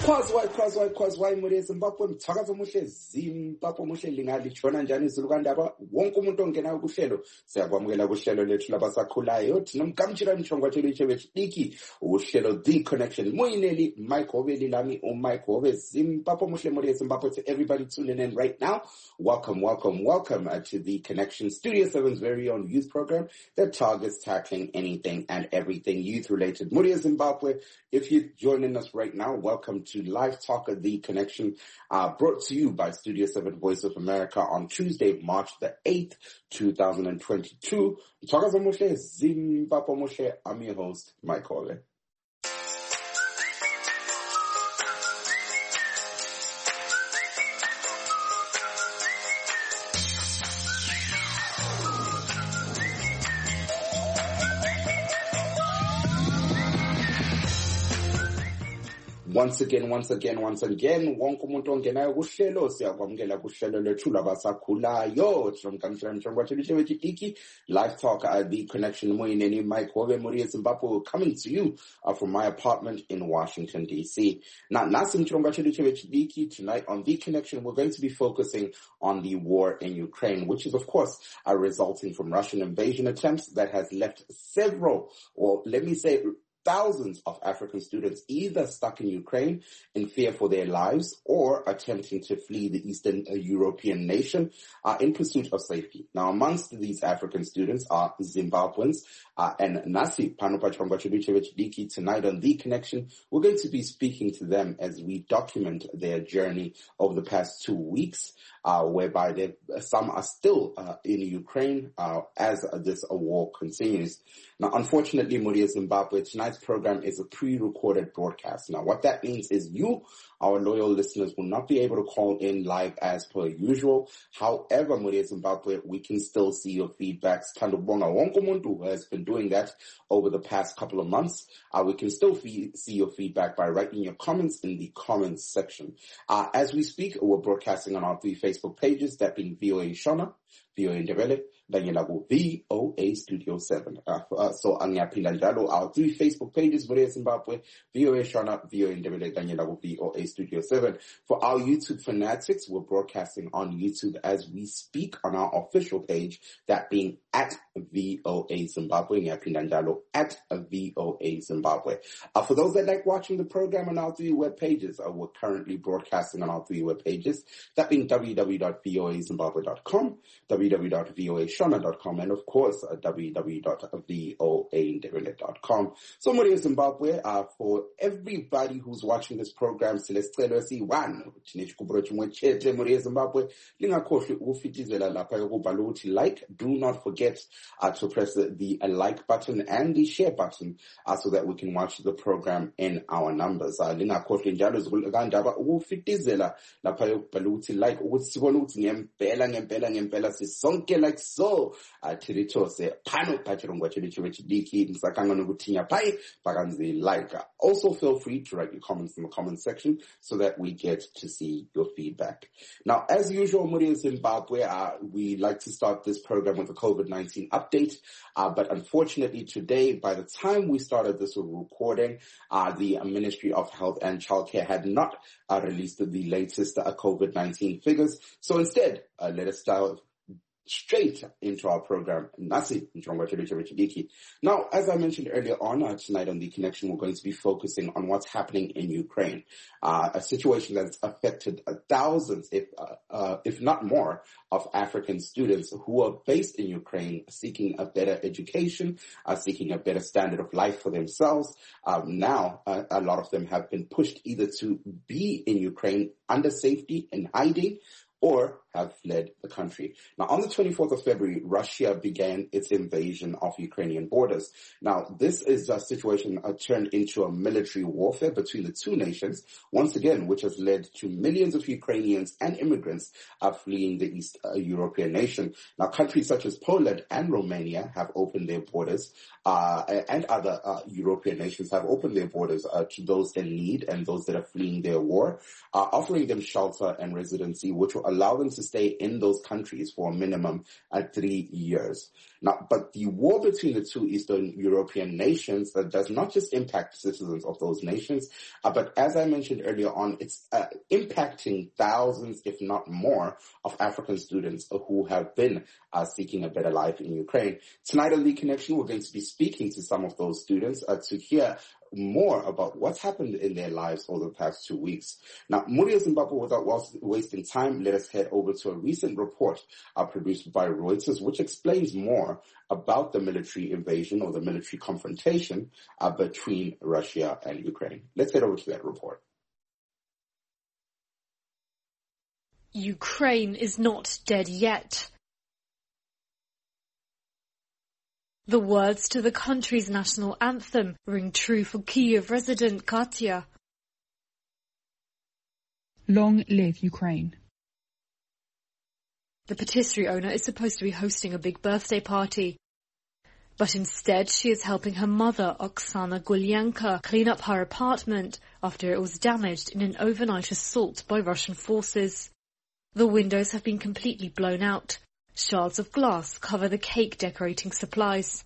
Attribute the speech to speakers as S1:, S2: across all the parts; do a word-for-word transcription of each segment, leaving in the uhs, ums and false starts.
S1: Cause why, cause why, cause why muri Zimbabwe mthakazo muhle Zimbabwe muhle lingali tshona njani izulu kandaba wonke umuntu ongenayo kuhlelo siyakwamukela kuhlelo lethu labasakhulayo thinomkamtshira mshongwa thelu ichebe chidiki uhlelo The Connection muyineli Mike Hobeli lami u Mike Hobe Zimbabwe muhle muri Zimbabwe. To everybody tuning in right now, welcome, welcome, welcome uh, to The Connection, Studio seven's very own youth program that targets tackling anything and everything youth related. Muri Zimbabwe, if you're joining us right now, welcome to Live Talk of The Connection, uh, brought to you by Studio seven Voice of America on Tuesday, March the eighth, two thousand twenty-two. Mthakazo muhle Zimbabwe muhle. I'm your host, Mike Hobe. Once again, once again, once again, wonke umuntu ongenayo kuhlelo siyakwamukela kuhlelo lethu labasakhulayo thinomkamtshira mshongwa thelu ichebe chidiki Live Talk at The Connection muyineni Mike Hobe muri Zimbabwe, coming to you uh, from my apartment in Washington D C. Now, nasi mshongwa thelu ichebe chidiki, tonight on The Connection we're going to be focusing on the war in Ukraine, which is of course uh, resulting from Russian invasion attempts that has left several, or let me say thousands of African students either stuck in Ukraine in fear for their lives or attempting to flee the Eastern uh, European nation uh, in pursuit of safety. Now, amongst these African students are Zimbabweans, uh, and Nasi Panupachongwachudiki. Tonight on The Connection, we're going to be speaking to them as we document their journey over the past two weeks, uh, whereby they, some are still uh, in Ukraine uh, as uh, this uh, war continues. Now, unfortunately, Muri Zimbabwe, tonight's program is a pre-recorded broadcast. Now, what that means is you, our loyal listeners, will not be able to call in live as per usual. However, Muri Zimbabwe, we can still see your feedbacks. Tandubonga wonke umuntu who has been doing that over the past couple of months. Uh, we can still fee- see your feedback by writing your comments in the comments section. Uh, as we speak, we're broadcasting on our three Facebook pages, that being V O A Shona, V O A Ndebele, Danyelago V O A Studio seven. Uh, uh, so, angiyaphinda njalo, our three Facebook pages, Muri Zimbabwe, V O A Shona, V O A Ndebele, Danyelago V O A Studio seven. For our YouTube fanatics, we're broadcasting on YouTube as we speak on our official page, that being at V O A Zimbabwe, ngiyaphinda njalo, at V O A Zimbabwe. Uh, for those that like watching the program on our three web pages, uh, we're currently broadcasting on our three web pages, that being w w w dot v o a zimbabwe dot com, w w w dot v o a shona dot com, and of course, uh, w w w dot v o a ndebele dot com. So, Muri Zimbabwe, uh, for everybody who's watching this program, Celestelo si one, Tinishkubro Chimwecheche, Muri Zimbabwe, lingakhohlwe ukufitizela lapha yokubhala ukuthi like. Do not forget uh, to press the, the uh, like button and the share button uh, so that we can watch the program in our numbers. Uh, lingakhohlwe njalo zikandaba ukufitizela lapha yokubhala ukuthi like ukuthi sibone ukuthi ngempela ngempela ngempela sisonke like so. Uh, Tirithose pano pachirongwa chedu chiwe chidiki msakanga nokutinya pai pakanzi like. Also feel free to write your comments in the comment section so that we get to see your feedback. Now, as usual, Muri Zimbabwe, uh, we like to start this program with a COVID nineteen update, uh, but unfortunately today, by the time we started this recording, uh, the Ministry of Health and Childcare had not uh, released the latest uh, COVID nineteen figures. So instead, uh, let us start straight into our program. Nasi Mchongwa thelu ichebe chidiki. Now, as I mentioned earlier on, uh, tonight on The Connection, we're going to be focusing on what's happening in Ukraine, uh, a situation that's affected uh, thousands, if uh, uh, if not more, of African students who are based in Ukraine, seeking a better education, uh, seeking a better standard of life for themselves. Um, now, uh, a lot of them have been pushed either to be in Ukraine under safety and hiding, or have fled the country. Now, on the twenty-fourth of February, Russia began its invasion of Ukrainian borders. Now, this is a situation uh, turned into a military warfare between the two nations, once again, which has led to millions of Ukrainians and immigrants uh, fleeing the East uh, European nation. Now, countries such as Poland and Romania have opened their borders, uh, and other uh, European nations have opened their borders uh, to those in need and those that are fleeing their war, uh, offering them shelter and residency, which will allow them to stay in those countries for a minimum of three years. Now, but the war between the two Eastern European nations uh, does not just impact citizens of those nations, uh, but as I mentioned earlier on, it's uh, impacting thousands, if not more, of African students who have been uh, seeking a better life in Ukraine. Tonight on The Connection, we're going to be speaking to some of those students uh, to hear more about what's happened in their lives over the past two weeks. Now, Muria Zimbabwe, without wasting time, let us head over to a recent report uh, produced by Reuters, which explains more about the military invasion or the military confrontation uh, between Russia and Ukraine. Let's head over to that report.
S2: Ukraine is not dead yet. The words to the country's national anthem ring true for Kyiv resident Katya.
S3: Long live Ukraine.
S2: The patisserie owner is supposed to be hosting a big birthday party. But instead she is helping her mother, Oksana Gulyanka, clean up her apartment after it was damaged in an overnight assault by Russian forces. The windows have been completely blown out. Shards of glass cover the cake decorating supplies.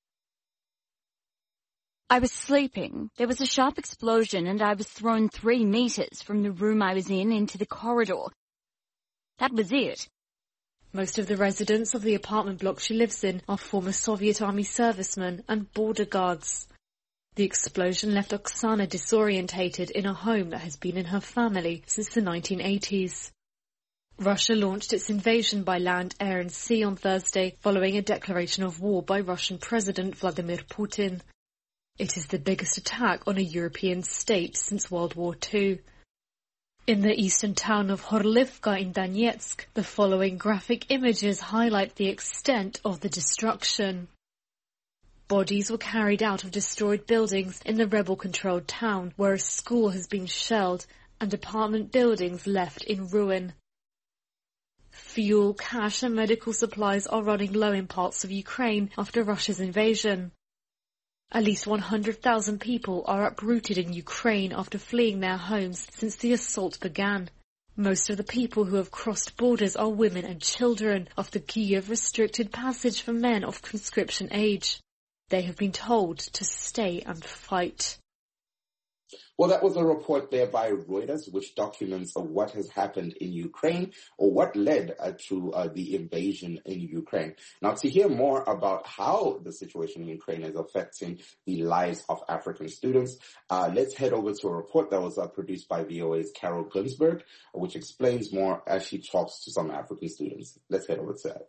S4: I was sleeping. There was a sharp explosion and I was thrown three meters from the room I was in into the corridor. That was it.
S2: Most of the residents of the apartment block she lives in are former Soviet army servicemen and border guards. The explosion left Oksana disorientated in a home that has been in her family since the nineteen eighties. Russia launched its invasion by land, air and sea on Thursday following a declaration of war by Russian President Vladimir Putin. It is the biggest attack on a European state since World War Two. In the eastern town of Horlivka in Donetsk, the following graphic images highlight the extent of the destruction. Bodies were carried out of destroyed buildings in the rebel-controlled town, where a school has been shelled and apartment buildings left in ruin. Fuel, cash and medical supplies are running low in parts of Ukraine after Russia's invasion. At least one hundred thousand people are uprooted in Ukraine after fleeing their homes since the assault began. Most of the people who have crossed borders are women and children after Kyiv restricted passage for men of conscription age. They have been told to stay and fight.
S1: Well, that was a report there by Reuters, which documents uh, what has happened in Ukraine or what led uh, to uh, the invasion in Ukraine. Now, to hear more about how the situation in Ukraine is affecting the lives of African students, uh, let's head over to a report that was uh, produced by V O A's Carol Gunsberg, which explains more as she talks to some African students. Let's head over to that.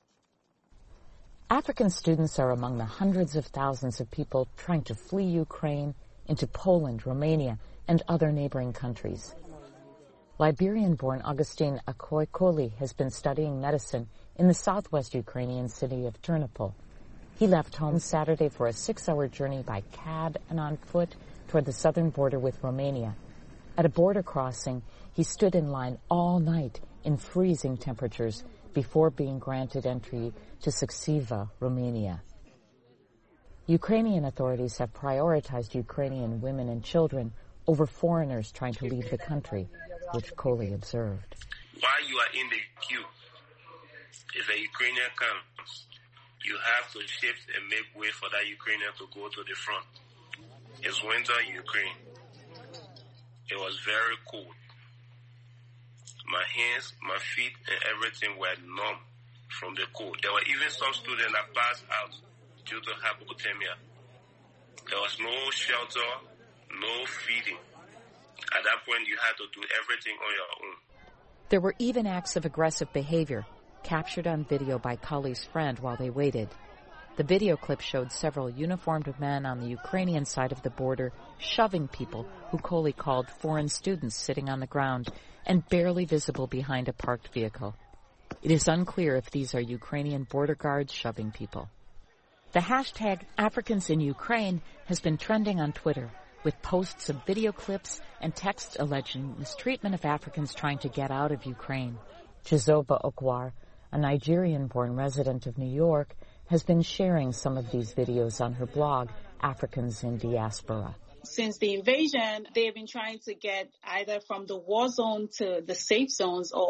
S5: African students are among the hundreds of thousands of people trying to flee Ukraine into Poland, Romania, and other neighboring countries. Liberian-born Augustine Akoikoli has been studying medicine in the southwest Ukrainian city of Ternopil. He left home Saturday for a six-hour journey by cab and on foot toward the southern border with Romania. At a border crossing, he stood in line all night in freezing temperatures before being granted entry to Suceava, Romania. Ukrainian authorities have prioritized Ukrainian women and children over foreigners trying to leave the country, which Kohli observed.
S6: While you are in the queue, if a Ukrainian comes, you have to shift and make way for that Ukrainian to go to the front. It's winter in Ukraine. It was very cold. My hands, my feet, and everything were numb from the cold. There were even some students that passed out due to hypothermia. There was no shelter, no feeding. At that point, you had to do everything on your own.
S5: There were even acts of aggressive behavior, captured on video by Kali's friend while they waited. The video clip showed several uniformed men on the Ukrainian side of the border shoving people who Kohli called foreign students sitting on the ground and barely visible behind a parked vehicle. It is unclear if these are Ukrainian border guards shoving people. The hashtag Africans in Ukraine has been trending on Twitter, with posts of video clips and texts alleging mistreatment of Africans trying to get out of Ukraine. Chizoba Okwar, a Nigerian-born resident of New York, has been sharing some of these videos on her blog, Africans in Diaspora.
S7: Since the invasion, they have been trying to get either from the war zone to the safe zones or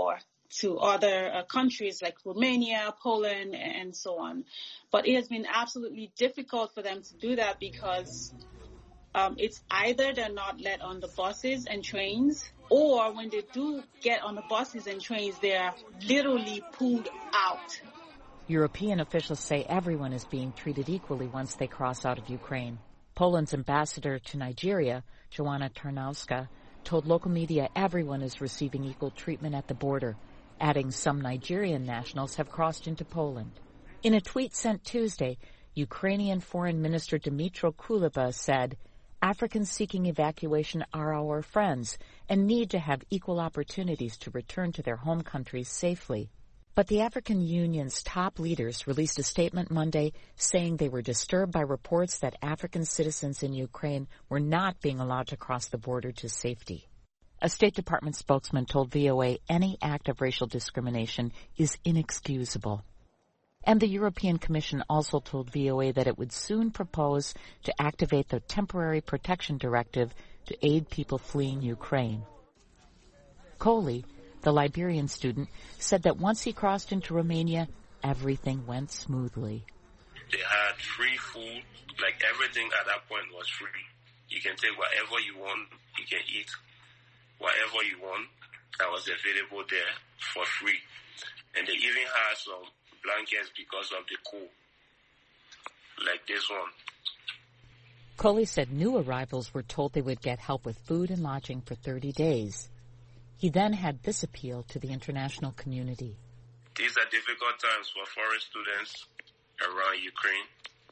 S7: to other uh, countries like Romania, Poland, and so on. But it has been absolutely difficult for them to do that because um, it's either they're not let on the buses and trains, or when they do get on the buses and trains, they're literally pulled out.
S5: European officials say everyone is being treated equally once they cross out of Ukraine. Poland's ambassador to Nigeria, Joanna Tarnowska, told local media everyone is receiving equal treatment at the border, adding some Nigerian nationals have crossed into Poland. In a tweet sent Tuesday, Ukrainian Foreign Minister Dmytro Kuleba said, Africans seeking evacuation are our friends and need to have equal opportunities to return to their home countries safely. But the African Union's top leaders released a statement Monday saying they were disturbed by reports that African citizens in Ukraine were not being allowed to cross the border to safety. A State Department spokesman told V O A any act of racial discrimination is inexcusable. And the European Commission also told V O A that it would soon propose to activate the Temporary Protection Directive to aid people fleeing Ukraine. Coley, the Liberian student, said that once he crossed into Romania, everything went smoothly.
S6: They had free food, like everything at that point was free. You can take whatever you want, you can eat whatever you want that was available there for free. And they even had some blankets because of the cold, like this one.
S5: Coley said new arrivals were told they would get help with food and lodging for thirty days. He then had this appeal to the international community.
S6: These are difficult times for foreign students around Ukraine.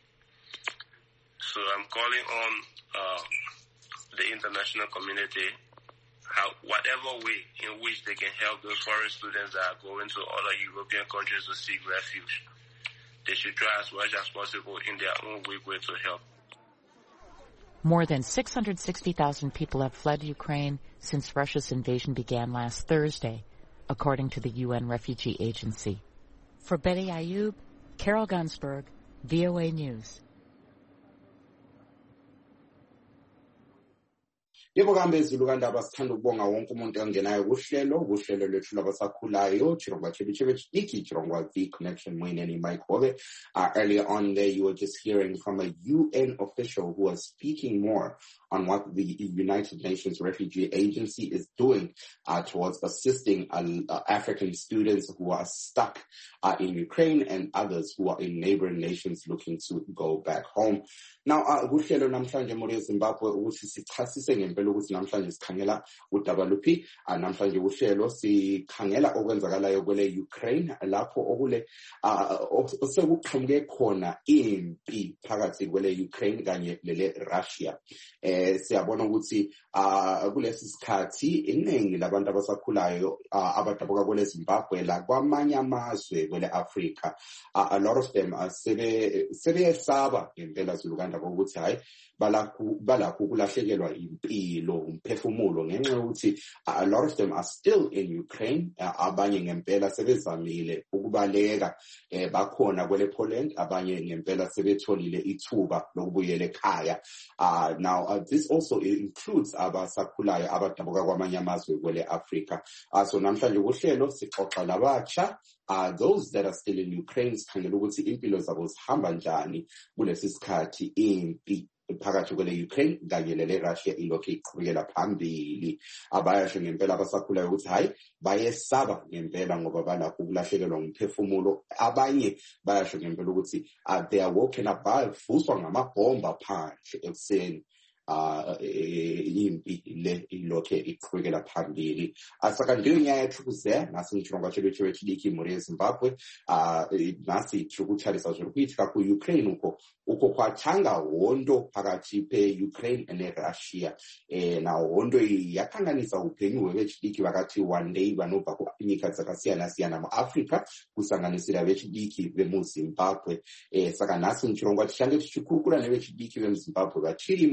S6: So I'm calling on uh, the international community, how, whatever way in which they can help those foreign students that are going to other European countries to seek refuge. They should try as much as possible in their own weak way to help.
S5: More than six hundred sixty thousand people have fled Ukraine since Russia's invasion began last Thursday, according to the U N Refugee Agency. For Betty Ayoub, Carol Gunsberg, V O A News.
S1: Yebo kambe ezulu kandaba sithanda ukubonga wonke umuntu ongenayo kuhlelo kuhlelo lwethu labasakhulayo chirongwa chebichebe chidiki chirongwa the connection mwineni Mike Hobe. Uh, earlier on there you were just hearing from a U N official who was speaking more on what the United Nations Refugee Agency is doing uh, towards assisting uh, uh, African students who are stuck uh, in Ukraine and others who are in neighboring nations looking to go back home. Now, kuhlelo namhlanje muri Zimbabwe ukuthi sichasise ngempela ukuthi namhlanje sikhangela udaba luphi. Namhlanje kuhlelo sikhangela okwenzakalayo kwele Ukraine lapho okule osekuqhamuke khona impi phakathi kwele Ukraine kanye lele Russia. Eh siyabona ukuthi kulesi sikhathi iningi labantu abasakhulayo abadabuka kwele Zimbabwe la kwamanye amazwe kwele Africa, a lot of them sebe sebeyesaba ngempela zulukanda ukuthi hayi balakhu balakhu kulahlekelwa impilo umphefumulo ngenxa yokuthi a lot of them are still in Ukraine, abanye ngempela sebezamile ukubaleka bakhona kwele Poland, abanye ngempela sebetholile ithuba lokubuyela ekhaya. Now uh, this also includes abasakhulayo abadabuka kwamanye amazwe kwele Africa. Uh, so namhlanje kuhlelo sixoxa labatsha, uh, those that are still in Ukraine, sikhangela ukuthi impilo zabo zihamba njani kulesi sikhathi impi phakathi kwele Ukraine kanye lele Russia ilokhu iqhubekela phambili. Abayasho ngempela abasakhulayo ukuthi hayi bayesaba ngempela ngoba balakho ukulahlekelwa ngumphefumulo. Abanye bayasho ngempela ukuthi they are woken up bayavuswa ngamabhomba phandle ekuseni. Uh, impi le ilokhe iqhubekela phambili. Asakandile ngiyayethukuze nasi ngithonga chelwe chidiki muri Zimbabwe, uh nasi chukuthalisa zvirikuitika ku Ukraine uko uko kwathanga hondo phakathi pe Ukraine and Russia. Eh na hondo yakanganisa upenyu hwevechidiki vakati one day vanobva kunyika dzakasiyana siyana muAfrica kusanganisira vechidiki vemuZimbabwe. Eh saka nasi ngithonga tichange tichikurukura nevechidiki vemuZimbabwe vachirimo mu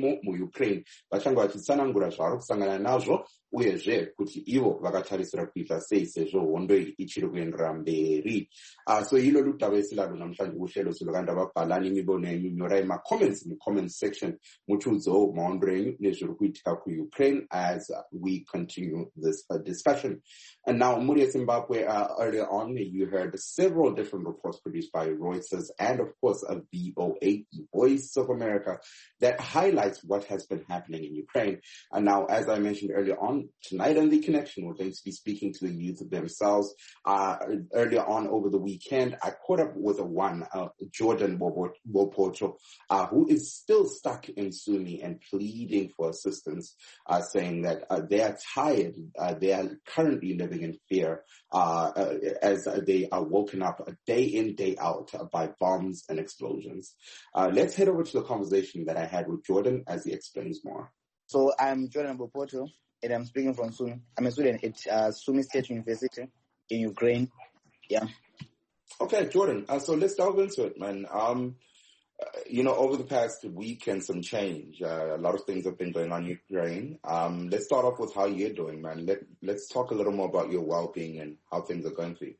S1: Ukraine vachange vachitsanangura zvavari kusangana nazvo uyezve kuti ivo vakatarisira kuita sei sezvo hondo iyi ichiri kuendera mberi. Uh, so ilo lutava esilalo namhlanje kuhlelo silokanda vabhalani imibono yenyu nyorai ma-comments mu-comment section muchiudzewo maondo enyu nezviri kuitika ku-Ukraine as uh, we continue this uh, discussion. And now, muri Zimbabwe, uh, earlier on, you heard several different reports produced by Reuters and, of course, a V O A, the Voice of America, that highlights what has been happening in Ukraine. And now, as I mentioned earlier on, tonight on The Connection, we're going to be speaking to the youth themselves. Uh, earlier on over the weekend, I caught up with a one, uh, Jordan Bopoto, uh, who is still stuck in Sumi and pleading for assistance, uh, saying that uh, they are tired, uh, they are currently living in fear uh, uh, as they are woken up day in, day out by bombs and explosions. Uh, let's head over to the conversation that I had with Jordan as he explains more.
S8: So I'm Jordan Bopoto, and I'm speaking from Sumi. I'm a student at uh, Sumi State University in Ukraine. Yeah.
S1: Okay, Jordan. Uh, so let's delve into it, man. Um, uh, you know, over the past week and some change, uh, a lot of things have been going on in Ukraine. Um, let's start off with how you're doing, man. Let, let's talk a little more about your well-being and how things are going for you.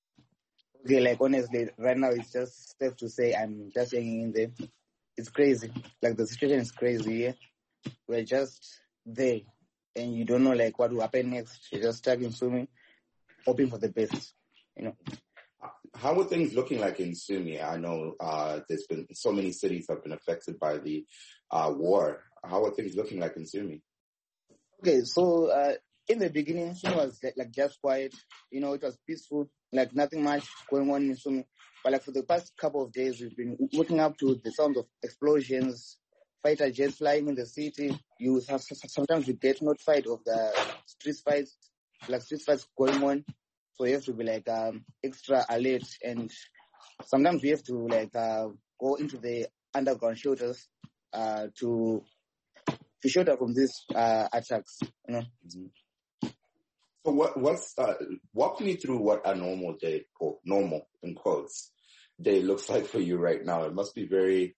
S8: Okay, like honestly, right now it's just safe to say I'm just hanging in there. It's crazy. Like the situation is crazy. Yeah? We're just there, and you don't know like what will happen next. You're just stuck in Sumi, hoping for the best. You know.
S1: How are things looking like in Sumi? I know uh, there's been so many cities have been affected by the uh, war. How are things looking like in Sumi?
S8: Okay, so uh, in the beginning, Sumi was like just quiet. You know, it was peaceful, like nothing much going on in Sumi. But like for the past couple of days, we've been waking up to the sounds of explosions, fighter jets flying in the city. You have sometimes you get notified of the street fights, like street fights going on. So you have to be like um, extra alert, and sometimes we have to like uh, go into the underground shelters uh, to to shelter from these uh, attacks. You know.
S1: Mm-hmm. So what what's uh, walk me through what a normal day, or normal in quotes, day looks like for you right now. It must be very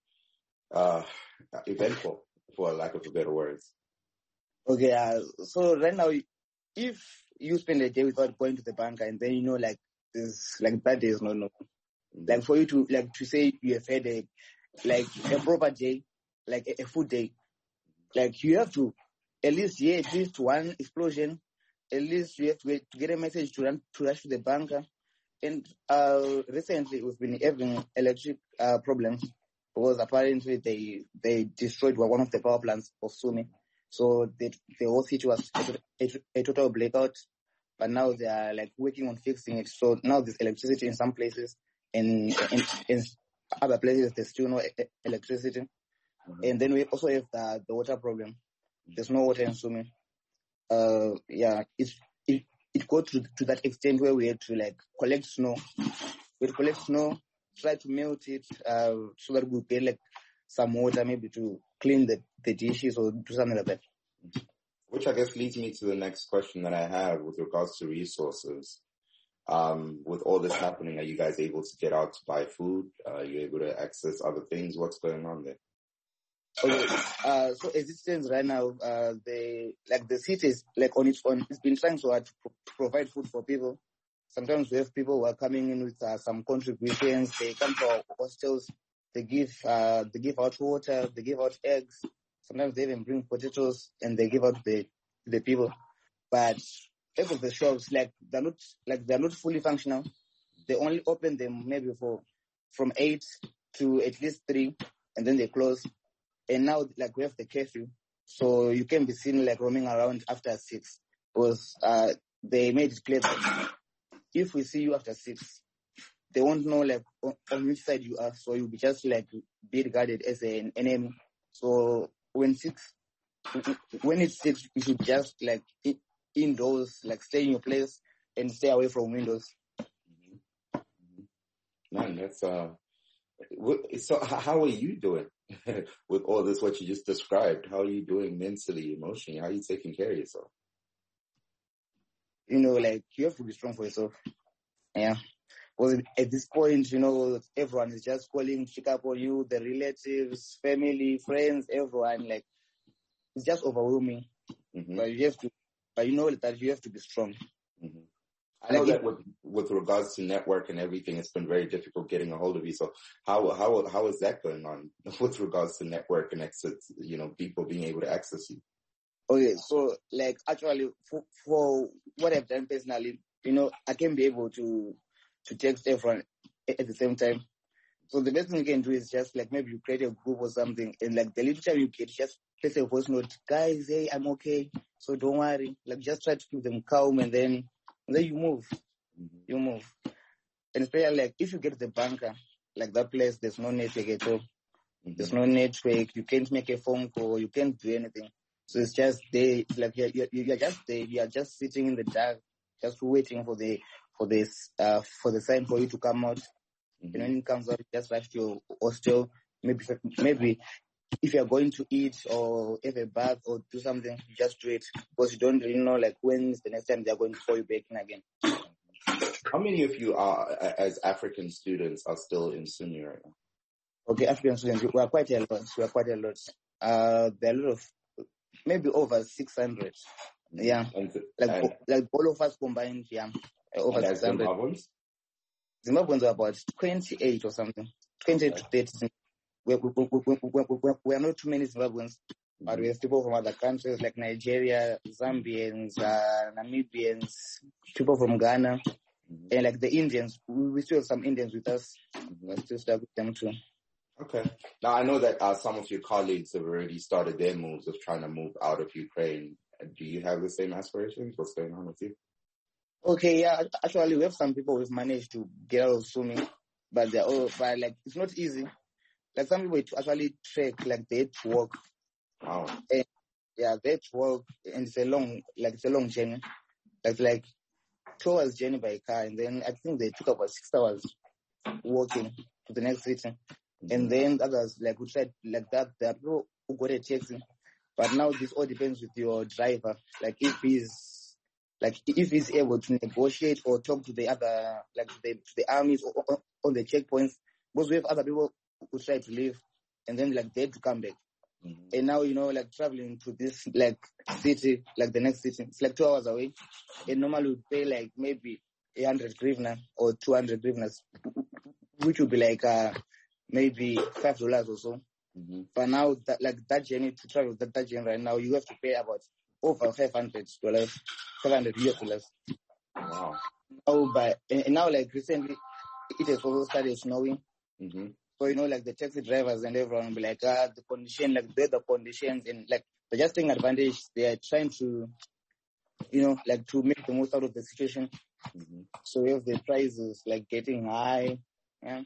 S1: uh, eventful, for lack of a better words.
S8: Okay, uh, so right now, if you spend a day without going to the bank, and then you know, like this, like that day is not normal. Like for you to like to say you have had a like a proper day, like a, a full day, like you have to at least yeah, at least one explosion, at least you have to, wait to get a message to run to rush to the banker. And uh, recently we've been having electric uh, problems because apparently they they destroyed one of the power plants of Sumi. So the the whole city was a, a, a total blackout, but now they are like working on fixing it. So now there's electricity in some places, and in, in other places there's still no e- electricity. Mm-hmm. And then we also have the, the water problem. There's no water in Sumi. Uh, yeah, it's, it it got to to that extent where we had to like collect snow. We had to collect snow, try to melt it, uh, so that we get like some water maybe to clean the, the dishes or do something like that.
S1: Which I guess leads me to the next question that I have with regards to resources. Um, with all this happening, are you guys able to get out to buy food? Uh, are you able to access other things? What's going on there?
S8: Okay, uh, so as it stands right now, uh, the like the city is like on its own. It's been trying so hard to, pro- to provide food for people. Sometimes we have people who are coming in with uh, some contributions. They come to our hostels. They give uh, they give out water. They give out eggs. Sometimes they even bring potatoes and they give out the the people. But most of the shops, like they're not like they're not fully functional. They only open them maybe for from eight to at least three, and then they close. And now, like, we have the curfew, so you can be seen, like, roaming around after six. Because uh, they made it clear that if we see you after six, they won't know, like, on, on which side you are, so you'll be just, like, be regarded as an enemy. So when six, when it's six, you should just, like, in, indoors, like, stay in your place and stay away from windows.
S1: Man, that's, uh... So how are you doing with all this, what you just described? How are you doing mentally, emotionally? How are you taking care of yourself?
S8: You know, like, you have to be strong for yourself. Yeah. Because at this point, you know, everyone is just calling to check up on you, the relatives, family, friends, everyone. Like, it's just overwhelming.
S1: Mm-hmm.
S8: But you have to, but you know that you have to be strong.
S1: Mm-hmm. I know
S8: Like
S1: that
S8: if-
S1: with with regards to network and everything, it's been very difficult getting a hold of you. So how how how is that going on with regards to network and access? You know, people being able to access you.
S8: Okay, so like actually for, for what I've done personally, you know, I can be able to to text everyone at the same time. So the best thing you can do is just like maybe you create a group or something, and like the little time you get, just place a voice note, guys, hey, I'm okay, so don't worry. Like just try to keep them calm, and then and then you move,
S1: Mm-hmm.
S8: you move. And especially like if you get to the bunker, like that place, there's no network at all.
S1: Mm-hmm.
S8: There's no network. You can't make a phone call. You can't do anything. So it's just there. It's like you're, you're, you're just there. You're just sitting in the dark, just waiting for the for this uh for the sign for you to come out.
S1: Mm-hmm.
S8: And when it comes out, you just rush to your hostel. Maybe maybe if you're going to eat or have a bath or do something, you just do it because you don't really know like when's the next time they're going to call you back in again.
S1: How many of you are, as African students, are still in SUNY right now?
S8: Okay, African students, we are quite a lot. We are quite a lot. Uh, there are a lot of maybe over six hundred. Yeah,
S1: And,
S8: like
S1: and,
S8: like all of us combined, yeah, over
S1: and as
S8: six hundred.
S1: Zimbabweans?
S8: Zimbabweans are about twenty-eight or something, twenty-eight to thirty. We, we, we, we, we, we, we are not too many Zimbabweans, but we have people from other countries like Nigeria, Zambians, uh, Namibians, people from Ghana,
S1: Mm-hmm.
S8: and like the Indians. We, we still have some Indians with us.
S1: Mm-hmm.
S8: We still stuck with them too.
S1: Okay. Now, I know that uh, some of your colleagues have already started their moves of trying to move out of Ukraine. Do you have the same aspirations? What's going on with you?
S8: Okay, yeah, actually we have some people who've managed to get out of SUNY, but they're all, but like, it's not easy. Like some people it actually trek, like they had to walk.
S1: Wow.
S8: And, yeah, they had to walk, and it's a long, like it's a long journey. Like, like two hours journey by car, and then I think they took about six hours walking to the next city.
S1: Mm-hmm.
S8: And then others, like, who tried, like that, there are people who got a taxi. But now this all depends with your driver. Like, if he's, like, if he's able to negotiate or talk to the other, like, to the, to the armies or, or on the checkpoints. Because we have other people who try to leave, and then, like, they had to come back.
S1: Mm-hmm.
S8: And now, you know, like, traveling to this, like, city, like, the next city, it's like two hours away. And normally would pay, like, maybe one hundred hryvnia or two hundred hryvnias, which would be, like, uh, maybe five dollars or so.
S1: Mm-hmm.
S8: But now, that, like, that journey, to travel that, that journey right now, you have to pay about over five hundred dollars, five hundred U S dollars.
S1: Wow.
S8: Oh, but, and now, like, recently, it has also started snowing.
S1: Mm-hmm.
S8: So, you know, like, the taxi drivers and everyone will be like, ah, the condition, like, they're the conditions, and, like, they're just taking advantage. They are trying to, you know, like, to make the most out of the situation.
S1: Mm-hmm.
S8: So, we have the prices, like, getting high. Yeah.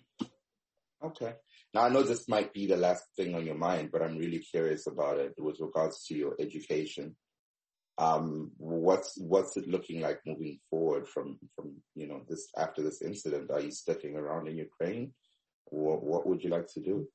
S1: Okay. Now, I know this might be the last thing on your mind, but I'm really curious about it with regards to your education. Um, what's, what's it looking like moving forward from, from, you know, this, after this incident? Are you sticking around in Ukraine? Or what would you like to do?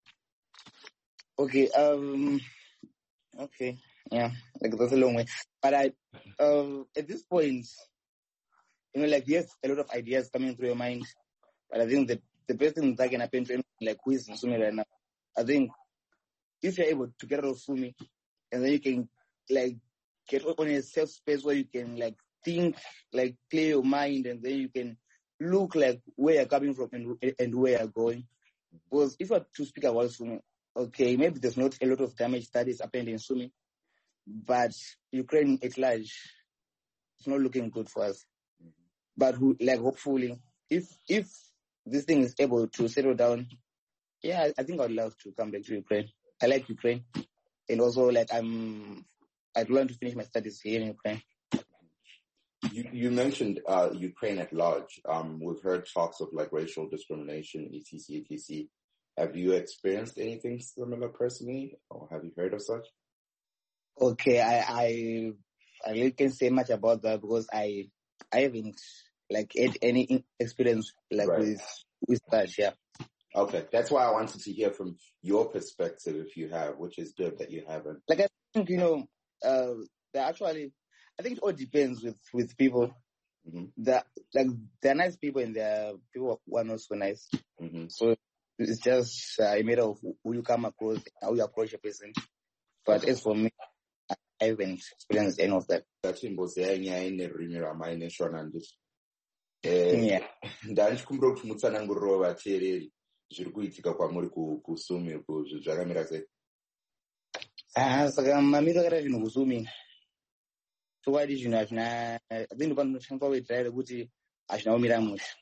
S8: Okay, um, okay, yeah, like, that's a long way. But I, um, at this point, you know, like, you have a lot of ideas coming through your mind, but I think the, the best thing that can happen to anyone, like, who is in SUNY right now, I think if you're able to get out of SUNY, and then you can, like, get on a safe space where you can, like, think, like, clear your mind, and then you can look, like, where you're coming from and, and where you're going. Because if I were to speak about SUNY, okay, maybe there's not a lot of damage that is happened in SUNY, but Ukraine at large, it's not looking good for us. But who, like, hopefully, if if this thing is able to settle down, yeah, I think I'd love to come back to Ukraine. I like Ukraine, and also, like, I'm, I'd want to finish my studies here in Ukraine.
S1: You, you mentioned uh, Ukraine at large. Um, we've heard talks of, like, racial discrimination, et cetera, et cetera. Have you experienced anything similar personally, or have you heard of such?
S8: Okay, I I, I really can't say much about that because I I haven't, like, had any experience, like,
S1: Right.
S8: with with that. Yeah.
S1: Okay, that's why I wanted to hear from your perspective, if you have, which is good that you haven't.
S8: Like, I think, you know, uh, they're actually, I think it all depends with with people.
S1: Mm-hmm.
S8: That, like, they're nice people and they're people who are not so nice.
S1: Mm-hmm.
S8: So it's just uh, a matter of who you come across, how you approach a person. But as for me, I haven't experienced any of that.
S1: Tatimbozeya nyaya nerurimi ramaine shona ndizvo. Eh, ndanchikumbira kuti mutsananguriro vateereri zviri kuitika kwamuri kusumi zvakamira sei?
S8: Ah, saka mamiro akaita zvinhu kusumi chokwadi zvinhu hazvina atinhu panotashandiswa wedhiraire kuti hazvina kumira mushe.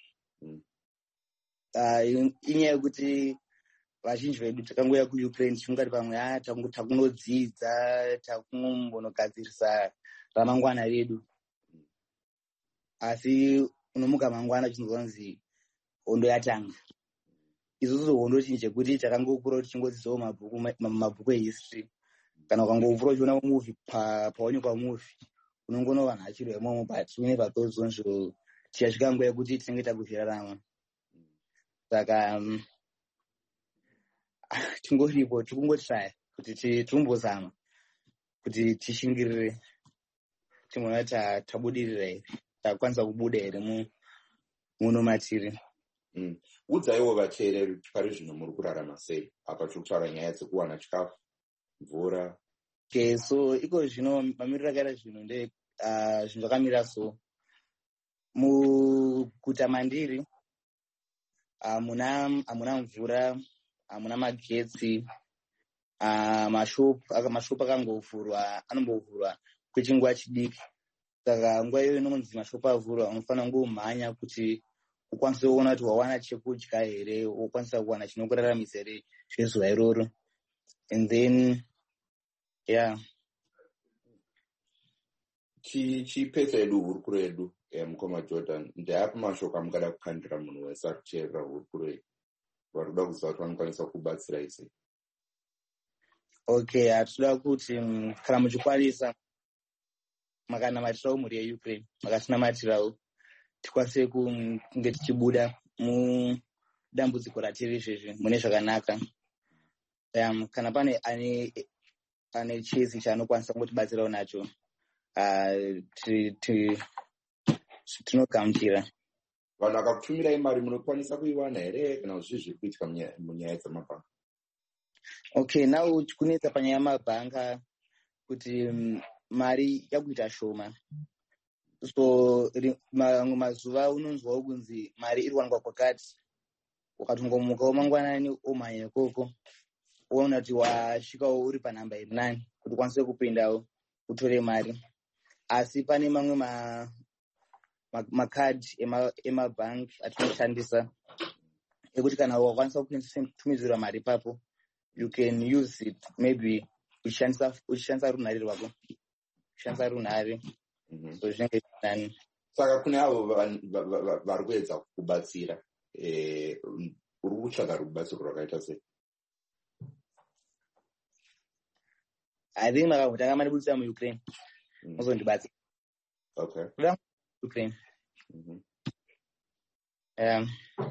S8: Inyaya yekuti vazhinji vedu takangouya kuUkraine tichingati pamwe a takunodzidza takunombonogadzirisa ramangwana redu, asi unomuka mangwana chinzonzi hondo yatanga. Isusu hondo chinhu chekuti takangokura tichingodzidzawo mabhuku mabhuku ehistory, kana ukangokura uchiona movie paonekwa movie unongoona vanhu vachirwa imomo, but we never thought zonzvo tichasvika nguva yekuti tinenge takuzvirarama. Saka um, tingoripo tikungotraya kuti tirimbozama kuti tishingirire timona tabudirira here, takwanisa kubuda here muno matiri.
S1: Udzaiwo vateereri pari zvino muri kurarama sei apa tiri kutaura nyaya dzekuwana chikafu, mvura?
S8: Okay, so iko zvino mamiriro akaita zvino nde zvinhu zvakamira so muguta mandiri hamuna mvura, hamuna magetsi, mashopu akangovhurwa, anombovhurwa kwechinguva chidiki. Saka nguva iyoyo inonzi mashopu avhurwa, unofanira kungomhanya kuti ukwanise kuona kuti wawana chekudya here, ukwanisa kuwana chinokuraramisa here zvezuva iroro. And then yeah,
S1: chipedza edu hurukuro yedu mukoma Jordan, ndeapi mashoko amungada kukandira munhu wese ari kuteerera hurukuro yedu vari kuda kuziva kuti vanokwanisa kubatsira ise?
S8: Okay, hatinoda kuti kana muchikwanisa makanamatirawo mhuri yeUkraine, makatinamatirawo tikwanise kunge tichibuda mudambudziko ratiri izvezvi mune zvakanaka. Um, kana pane ane ane chezi chaanokwanisa kungotibatsirawo nacho, tinogamuchira.
S1: Vanhu vakakutumirai mari munokwanisa kuiwana here kana kuti zvizvi zviri kuitika munyaya dzamabhanga?
S8: Okay, now kunetsa panyaya yamabhanga kuti um, mari yakuita shoma. So mamwe mazuva unonzwawo kunzi mari iri kuwanikwa kwakati, ukatongomukawo mangwanani omhanya ikoko uona kuti wasvikawo uri panhamba iri nani kuti ukwanise kupindawo utore mari. Asi pane mamwe makadhi emabhangi atinoshandisa ekuti kana wakwanisa kutumidzirwa mari ipapo, you can use it maybe uchishandisa runhare rwako, uchishandisa runhare. So zvinenge nani.
S1: Saka kune avo vari kuedza kubatsira, uri kutsvaga rubatsiro rwakaita sei?
S8: I think makavhutanga mari budisa muUkraine muzondibatsira.
S1: Okay.
S8: Ukraine. Um,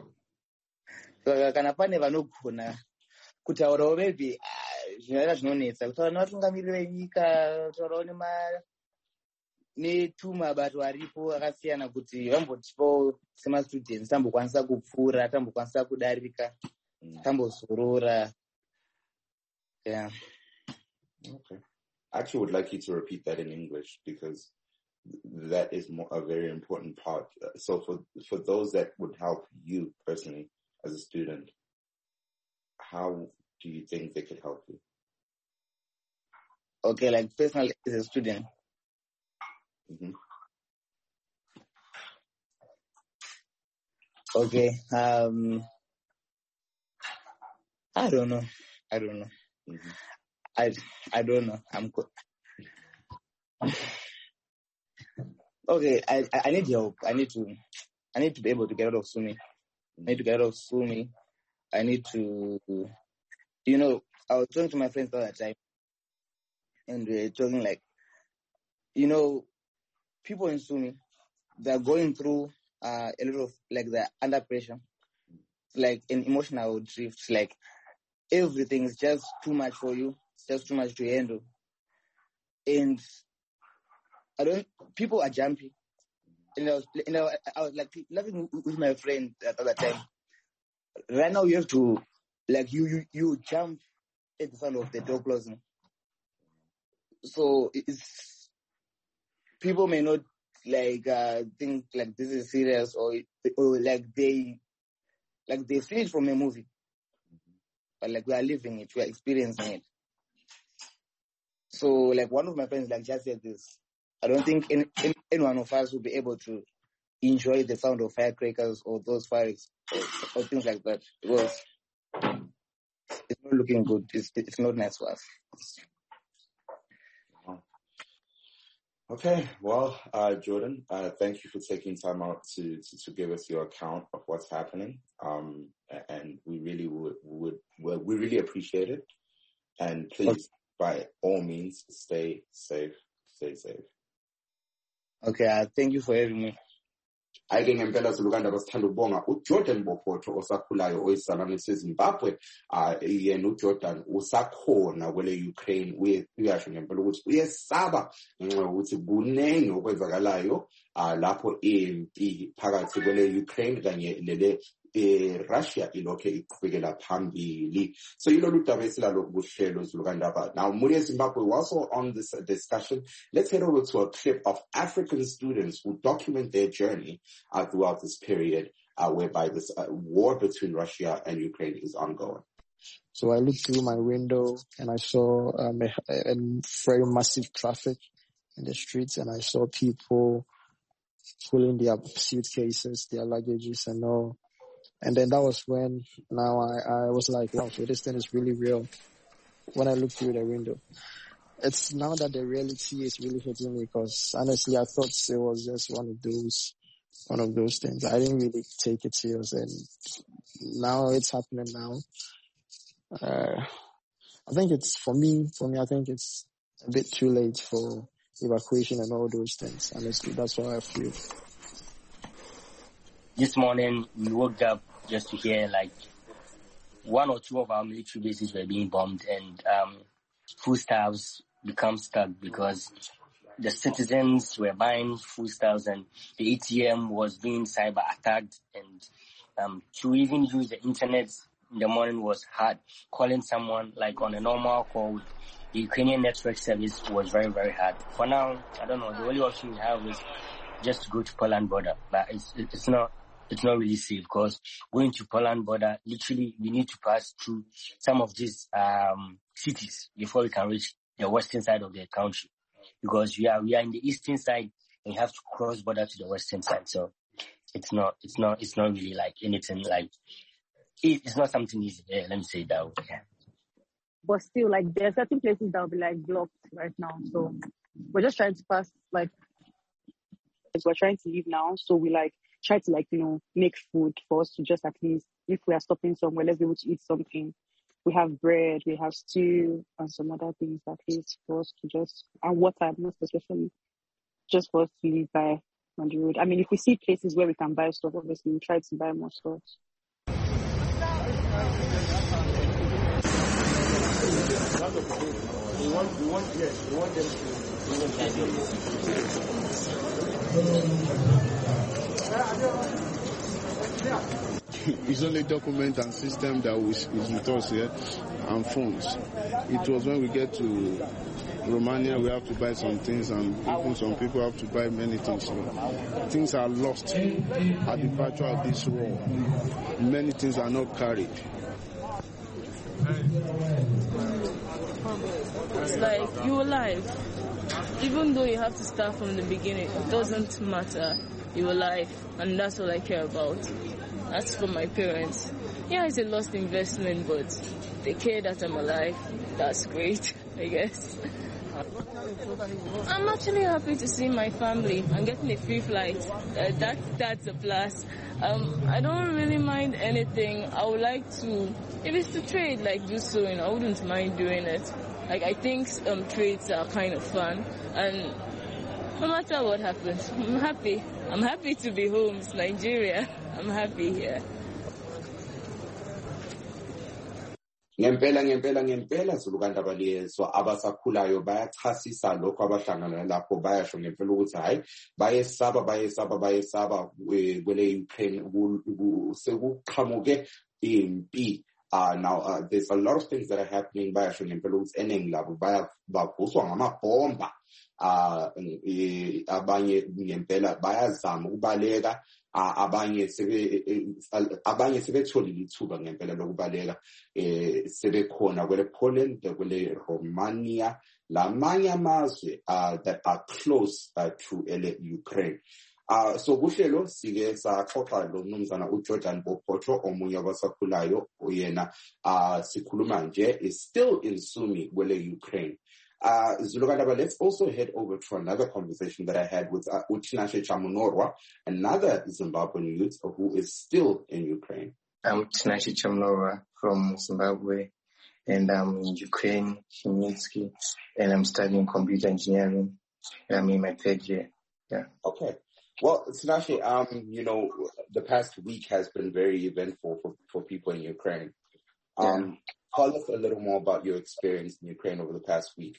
S8: so kana pane vanogona kutaurawo maybe zvinoita zvinonetsa, kutaura nevatungamiriri venyika, kutaurawo netumabato aripo akasiyana kuti vambotipawo semastudents tambokwanisa kupfuura, tambokwanisa kudarika, tambozorora. Yeah.
S1: Okay. I actually would like you to repeat that in English because that is more, a very important part. So for for those that would help you personally as a student, how do you think they could help you?
S8: Okay, like personally as a student.
S1: Mm-hmm.
S8: Okay. Um, I don't know. I don't know.
S1: Mm-hmm.
S8: I I don't know. I'm co- okay. I I need help. I need to I need to be able to get out of Sumi. I need to get out of Sumi. I need to, you know, I was talking to my friends all the time, and we were talking like, you know, people in Sumi, they're going through uh, a lot of, like, they're under pressure. It's like an emotional drift. Like, everything is just too much for you. It's just too much to handle. And I don't, people are jumpy. And I was, and I, I was like, laughing with my friend at other time. Right now, you have to, like, you, you, you jump at the sound of the door closing. so it's, people may not like uh, think like this is serious, or, or like they like they see it from a movie, but like we are living it, we are experiencing it. So like one of my friends like just said this, I don't think any, any, any one of us will be able to enjoy the sound of firecrackers or those fires or, or things like that, because it's not looking good. It's, it's not nice for us.
S1: Okay, well, uh, Jordan, uh, thank you for taking time out to, to, to give us your account of what's happening. Um, and we really would, would, would we really appreciate it. And please, okay, by all means, stay safe, stay safe.
S8: Okay, uh, thank you for having me.
S1: Ayike ngempela Zulukanda basithanda ukubonga uJordan Bophotho osakhulayo oyisizalwane seZimbabwe. Ah yena uJordan usakhona kwele Ukraine, uye uyasho ngempela ukuthi uyesaba ngenxa ukuthi kunengi okwenzakalayo ah lapho impi phakathi kwele Ukraine kanye lele eh Russia ilokho iqhubekela phambili. So yilolu daba esilalo kuhlelo Zulukanda. Now Mulia Zimbabwe also on this discussion. Let's head over to a clip of African students who document their journey uh, throughout this period uh, whereby this uh, war between Russia and Ukraine is ongoing.
S9: So I looked through my window and I saw um, a, a very massive traffic in the streets, and I saw people pulling their suitcases, their luggages and all. And then that was when now I, I was like, wow, so this thing is really real when I looked through the window. It's now that the reality is really hitting me, because honestly, I thought it was just one of those, one of those things. I didn't really take it serious, and now it's happening now. Uh, I think it's, for me, for me, I think it's a bit too late for evacuation and all those things. Honestly, that's how I feel.
S10: This morning, we woke up just to hear like one or two of our military bases were being bombed, and um, foodstuffs become stuck because the citizens were buying foodstuffs and the A T M was being cyber attacked, and um, to even use the internet in the morning was hard. Calling someone like on a normal call, the Ukrainian network service was very, very hard. For now, I don't know, the only option we have is just to go to Poland border, but it's, it's not It's not really safe, because going to Poland border, literally, we need to pass through some of these um, cities before we can reach the western side of the country. Because we are we are in the eastern side, and you have to cross border to the western side. So it's not it's not it's not really like anything like it, it's not something easy. Yeah, let me say it that way. Yeah.
S11: But still, like there are certain places that will be like blocked right now. So we're just trying to pass. Like we're trying to leave now, so we like. Try to like, you know, make food for us to just at least, if we are stopping somewhere, let's be able to eat something. We have bread, we have stew, and some other things at least for us to just, and water, most especially, just for us to live by on the road. I mean, if we see places where we can buy stuff, obviously we try to buy more stuff.
S12: We want, we want, yes, we want them to.
S13: It's only document and system that is with us here, and phones. It was when we get to Romania, we have to buy some things, and even some people have to buy many things. So things are lost at the battle of this war. Many things are not carried.
S14: It's like you're alive. Even though you have to start from the beginning, it doesn't matter. You're alive, and that's all I care about. That's for my parents. Yeah, it's a lost investment, but they care that I'm alive. That's great, I guess. I'm actually happy to see my family. I'm getting a free flight. Uh, that that's a plus. Um, I don't really mind anything. I would like to, if it's to trade, like do so, you know, I wouldn't mind doing it. Like I think um, trades are kind of fun, and no matter what happens, I'm happy. I'm happy to be home. It's Nigeria. I'm happy here.
S1: Ngempela ngempela ngempela Zulukanda baliyezo abasakhulayo bayachasisa lokho abahlangana lapho, bayasho ngempela ukuthi hayi bayesaba bayesaba bayesaba kwele Ukraine sekuqhamuke impi Uh, now, uh, there's a lot of things that are happening by Shonimpelu's ending labo by Bakuswangama bomba. Uh, abanye ngempela bayazama ukubaleka, abanye sebe abanye sebetholile ithuba ngempela lokubaleka eh sebekhona kwele Poland, kwele Romania, lamanye amazwe uh, that are close uh, to ele Ukraine. Uh, so kuhlelo sike saxoxa lo mnumzana uJordan Bophoto omunye wabasakhulayo uyena uh sikhuluma nje is still in Sumy kwele Ukraine. Uh, Zulukandaba, let's also head over to another conversation that I had with uh, Tinashe Chamunorwa, another Zimbabwean youth who is still in Ukraine.
S15: I'm Tinashe Chamunorwa from Zimbabwe, and I'm in Ukraine, Khmelnytskyi, and I'm studying computer engineering, and I'm in my third year. Yeah.
S1: Okay. Well, Tinashe, um, you know, the past week has been very eventful for, for people in Ukraine. Um, yeah. Tell us a little more about your experience in Ukraine over the past week.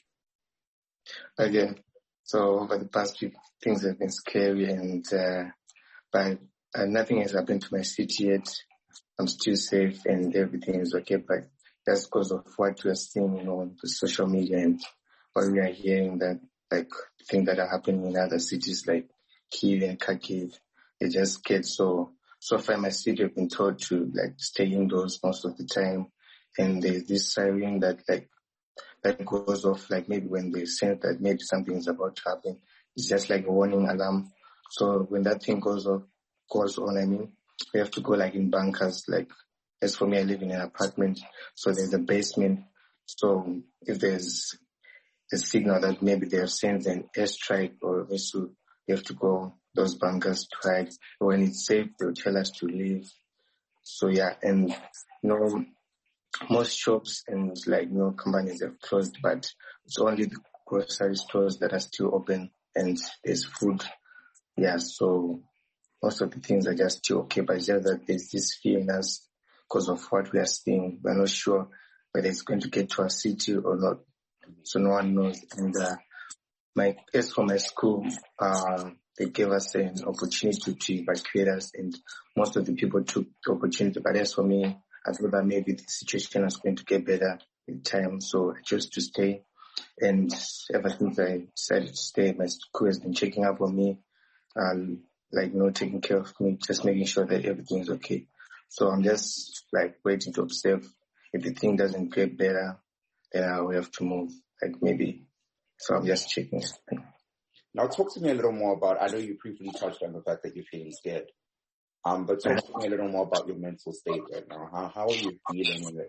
S15: Okay, so over the past week, things have been scary, and uh, but uh, nothing has happened to my city yet. I'm still safe, and everything is okay. But that's because of what we are seeing, you know, on the social media and what we are hearing, that like things that are happening in other cities like Kyiv and Kharkiv. They just scared. So so far, my city have been told to like stay indoors most of the time, and there's this siren that like. that goes off like maybe when they sense that maybe something is about to happen. It's just like a warning alarm. So when that thing goes off, goes on, I mean, we have to go like in bunkers. Like, as for me, I live in an apartment, so there's a basement. So if there's a signal that maybe they have sent an airstrike or a missile, we have to go those bunkers to hide. When it's safe, they'll tell us to leave. So yeah, and you know, most shops and like you know companies have closed, but it's only the grocery stores that are still open and there's food. Yeah, so most of the things are just still okay, but it's just that there's this fear in us because of what we are seeing. We're not sure whether it's going to get to our city or not, so no one knows. And uh, my as for my school, uh, they gave us an opportunity to evacuate us, and most of the people took the opportunity. But as for me, I thought that maybe the situation was going to get better with time, so I chose to stay. And ever since I decided to stay, my school has been checking up on me, um, like, you know, taking care of me, just making sure that everything is okay. So I'm just, like, waiting to observe. If the thing doesn't get better, then I will have to move, like, maybe. So I'm just checking.
S1: Now, talk to me a little more about, I know you briefly touched on the fact that you're feeling scared. Um, but talk to me a little more about your mental state right now. How how are you feeling in the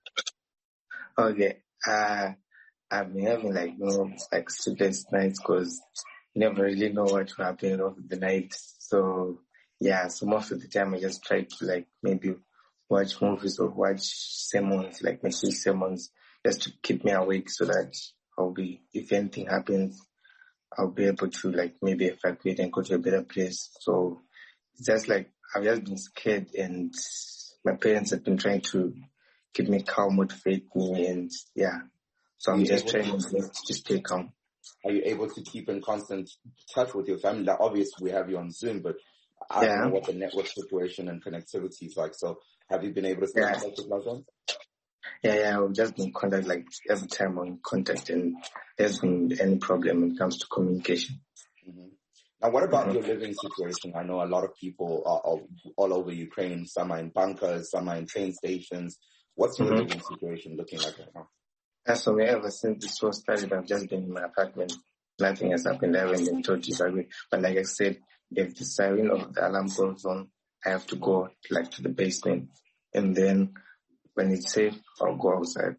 S1: area?
S15: Okay. Uh, I've been having like, you know, like sleepless nights because you never really know what will happen over the night. So yeah, so most of the time I just try to like maybe watch movies or watch sermons, like message sermons, just to keep me awake so that I'll be, if anything happens, I'll be able to like maybe evacuate and go to a better place. So it's just like, I've just been scared, and my parents have been trying to keep me calm, motivate me, and yeah. So I'm just trying to, to stay calm.
S1: Are you able to keep in constant touch with your family? Like, obviously, we have you on Zoom, but I
S15: yeah.
S1: don't know what the network situation and connectivity is like. So have you been able to stay
S15: yeah.
S1: in touch with loved ones?
S15: Yeah, yeah, I've just been in contact, like every time I'm in contact, and there's been any problem when it comes to communication.
S1: Mm-hmm. Now, what about your living situation? I know a lot of people are all, all over Ukraine. Some are in bunkers, some are in train stations. What's your mm-hmm. living situation looking like right now?
S15: As for me, ever since this war started, I've just been in my apartment. Nothing has happened. I haven't been told to evacuate. But like I said, if the siren of the alarm goes on, I have to go like to the basement. And then when it's safe, I'll go outside.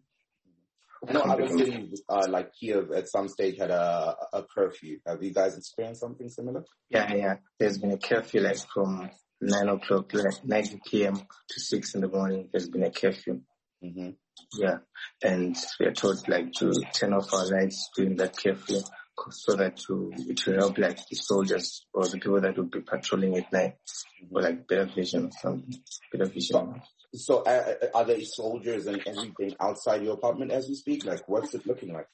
S1: I know other cities, uh, like Kyiv, at some stage had a, a curfew. Have you guys experienced something similar?
S15: Yeah, yeah. There's been a curfew, like from nine o'clock, like nine p.m. to six in the morning. There's been a curfew.
S1: Mm-hmm.
S15: Yeah, and we are told like to turn off our lights during that curfew, so that to it will help like the soldiers or the people that will be patrolling at night, mm-hmm. or like better vision or something. Better vision.
S1: So uh, are there soldiers and everything outside your apartment as we speak? Like, what's it looking like?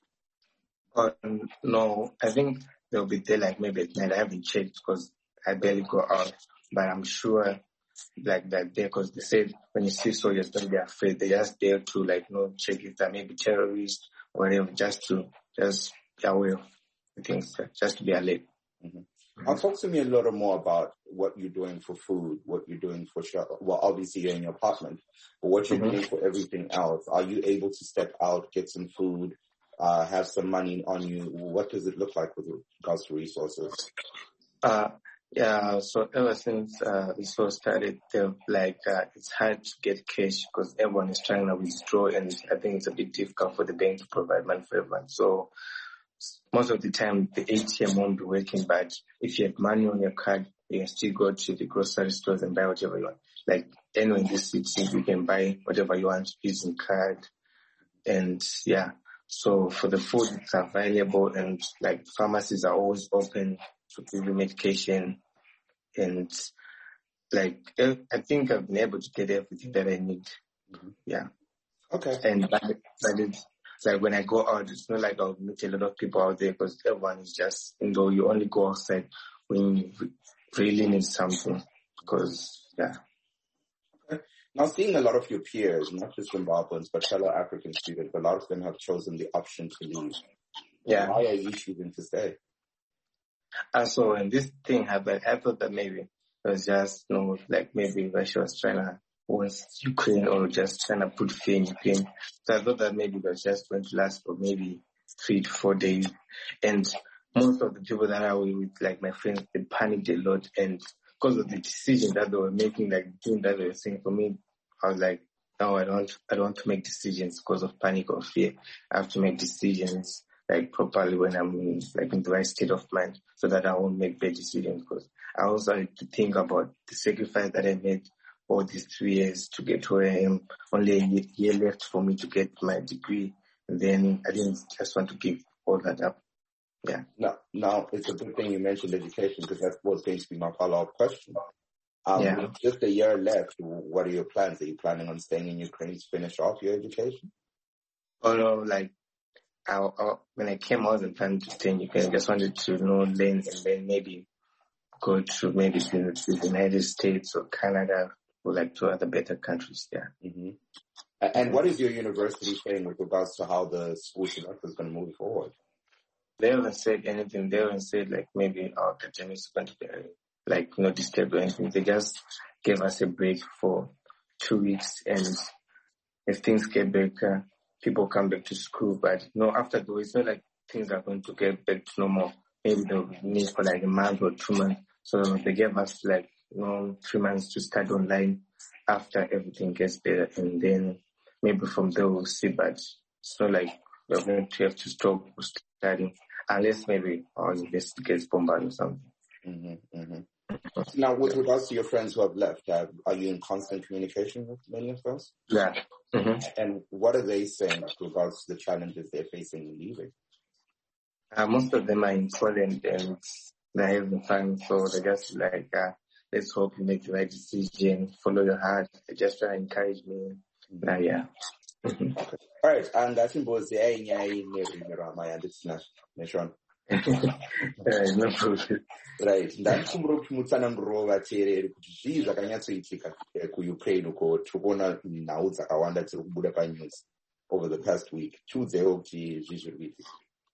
S15: Um, no, I think they'll be there like maybe at night. I haven't checked because I barely go out, but I'm sure like that there, because they said when you see soldiers, don't be afraid. They're just there to like, you know, check if they're maybe terrorists or whatever, just to just be aware of the things, just to be alert.
S1: Mm-hmm. Now, talk to me a little more about what you're doing for food, what you're doing for shelter. Well, obviously you're in your apartment, but what you're mm-hmm. doing for everything else. Are you able to step out, get some food, uh, have some money on you? What does it look like with regards to resources?
S15: Uh, yeah, so ever since uh, this all started, like uh, it's hard to get cash because everyone is trying to withdraw, and I think it's a bit difficult for the bank to provide money for everyone. So most of the time, the A T M won't be working, but if you have money on your card, you can still go to the grocery stores and buy whatever you want. Like anywhere in this city, you can buy whatever you want using card. And yeah, so for the food, it's available, and like pharmacies are always open to give you medication. And like, I think I've been able to get everything that I need. Mm-hmm. Yeah.
S1: Okay.
S15: And but, but it's, like when I go out, it's not like I'll meet a lot of people out there because everyone is just, you know, you only go outside when you really need something. Because, yeah.
S1: Okay. Now, seeing a lot of your peers, not just Zimbabweans, but fellow African students, a lot of them have chosen the option to leave.
S15: Yeah.
S1: Why are you choosing to stay?
S15: Uh, so when this thing happened, I thought that maybe it was just, you know, like maybe Russia was trying to was Ukraine or just trying to put fear in Ukraine. So I thought that maybe it was just going to last for maybe three to four days. And most of the people that I was with, like my friends, they panicked a lot. And because of the decision that they were making, like the thing that they were saying for me, I was like, no, I don't, I don't want to make decisions because of panic or fear. I have to make decisions like properly when I'm in, like in the right state of mind so that I won't make bad decisions. Because I also had to think about the sacrifice that I made all these three years to get where I am. Only a year left for me to get my degree. And then I didn't just want to give all that up. Yeah.
S1: Now, now it's a good thing you mentioned education because that was going to be my follow-up question. Um,
S15: yeah.
S1: With just a year left, what are your plans? Are you planning on staying in Ukraine to finish off your education?
S15: Oh no, like, I, I, when I came, I wasn't planning to stay in Ukraine. I just wanted to, you know, learn and then maybe go to maybe the, the United States or Canada. Or like to other better countries, yeah.
S1: Mm-hmm. And what is your university saying with regards to how the school semester is going to move forward?
S15: They haven't said anything. They haven't said like maybe our academics is going to be like not disturbed or anything. They just gave us a break for two weeks, and if things get better, people come back to school. But no, after though, it's not like things are going to get back to normal. Maybe they'll need for like a month or two months. So they gave us like, you know, three months to start online after everything gets better, and then maybe from there we'll see. But it's not like we're going to have to stop studying unless maybe our university gets bombarded or something.
S1: Mm-hmm, mm-hmm. Now, with regards to your friends who have left, uh, are you in constant communication with many of those?
S15: Yeah. Mm-hmm.
S1: And what are they saying with regards to the challenges they're facing in leaving?
S15: Uh, most of them are in Poland and they're having fun, so they're just like, uh, let's hope you make the right decision, follow your heart. They just try to encourage me. Mm-hmm. Uh, yeah.
S1: Okay. All right. And I think was the A I nation.
S15: No problem.
S1: Right. Ndakhumbura kuti mutsanangurova teereri kuti zvii zvakanyatsoitika kuUkraine uko tikuona nhau dzakawanda dziri kubuda panews over the past week. Chiudzewo kuti zvii zviri kuitika.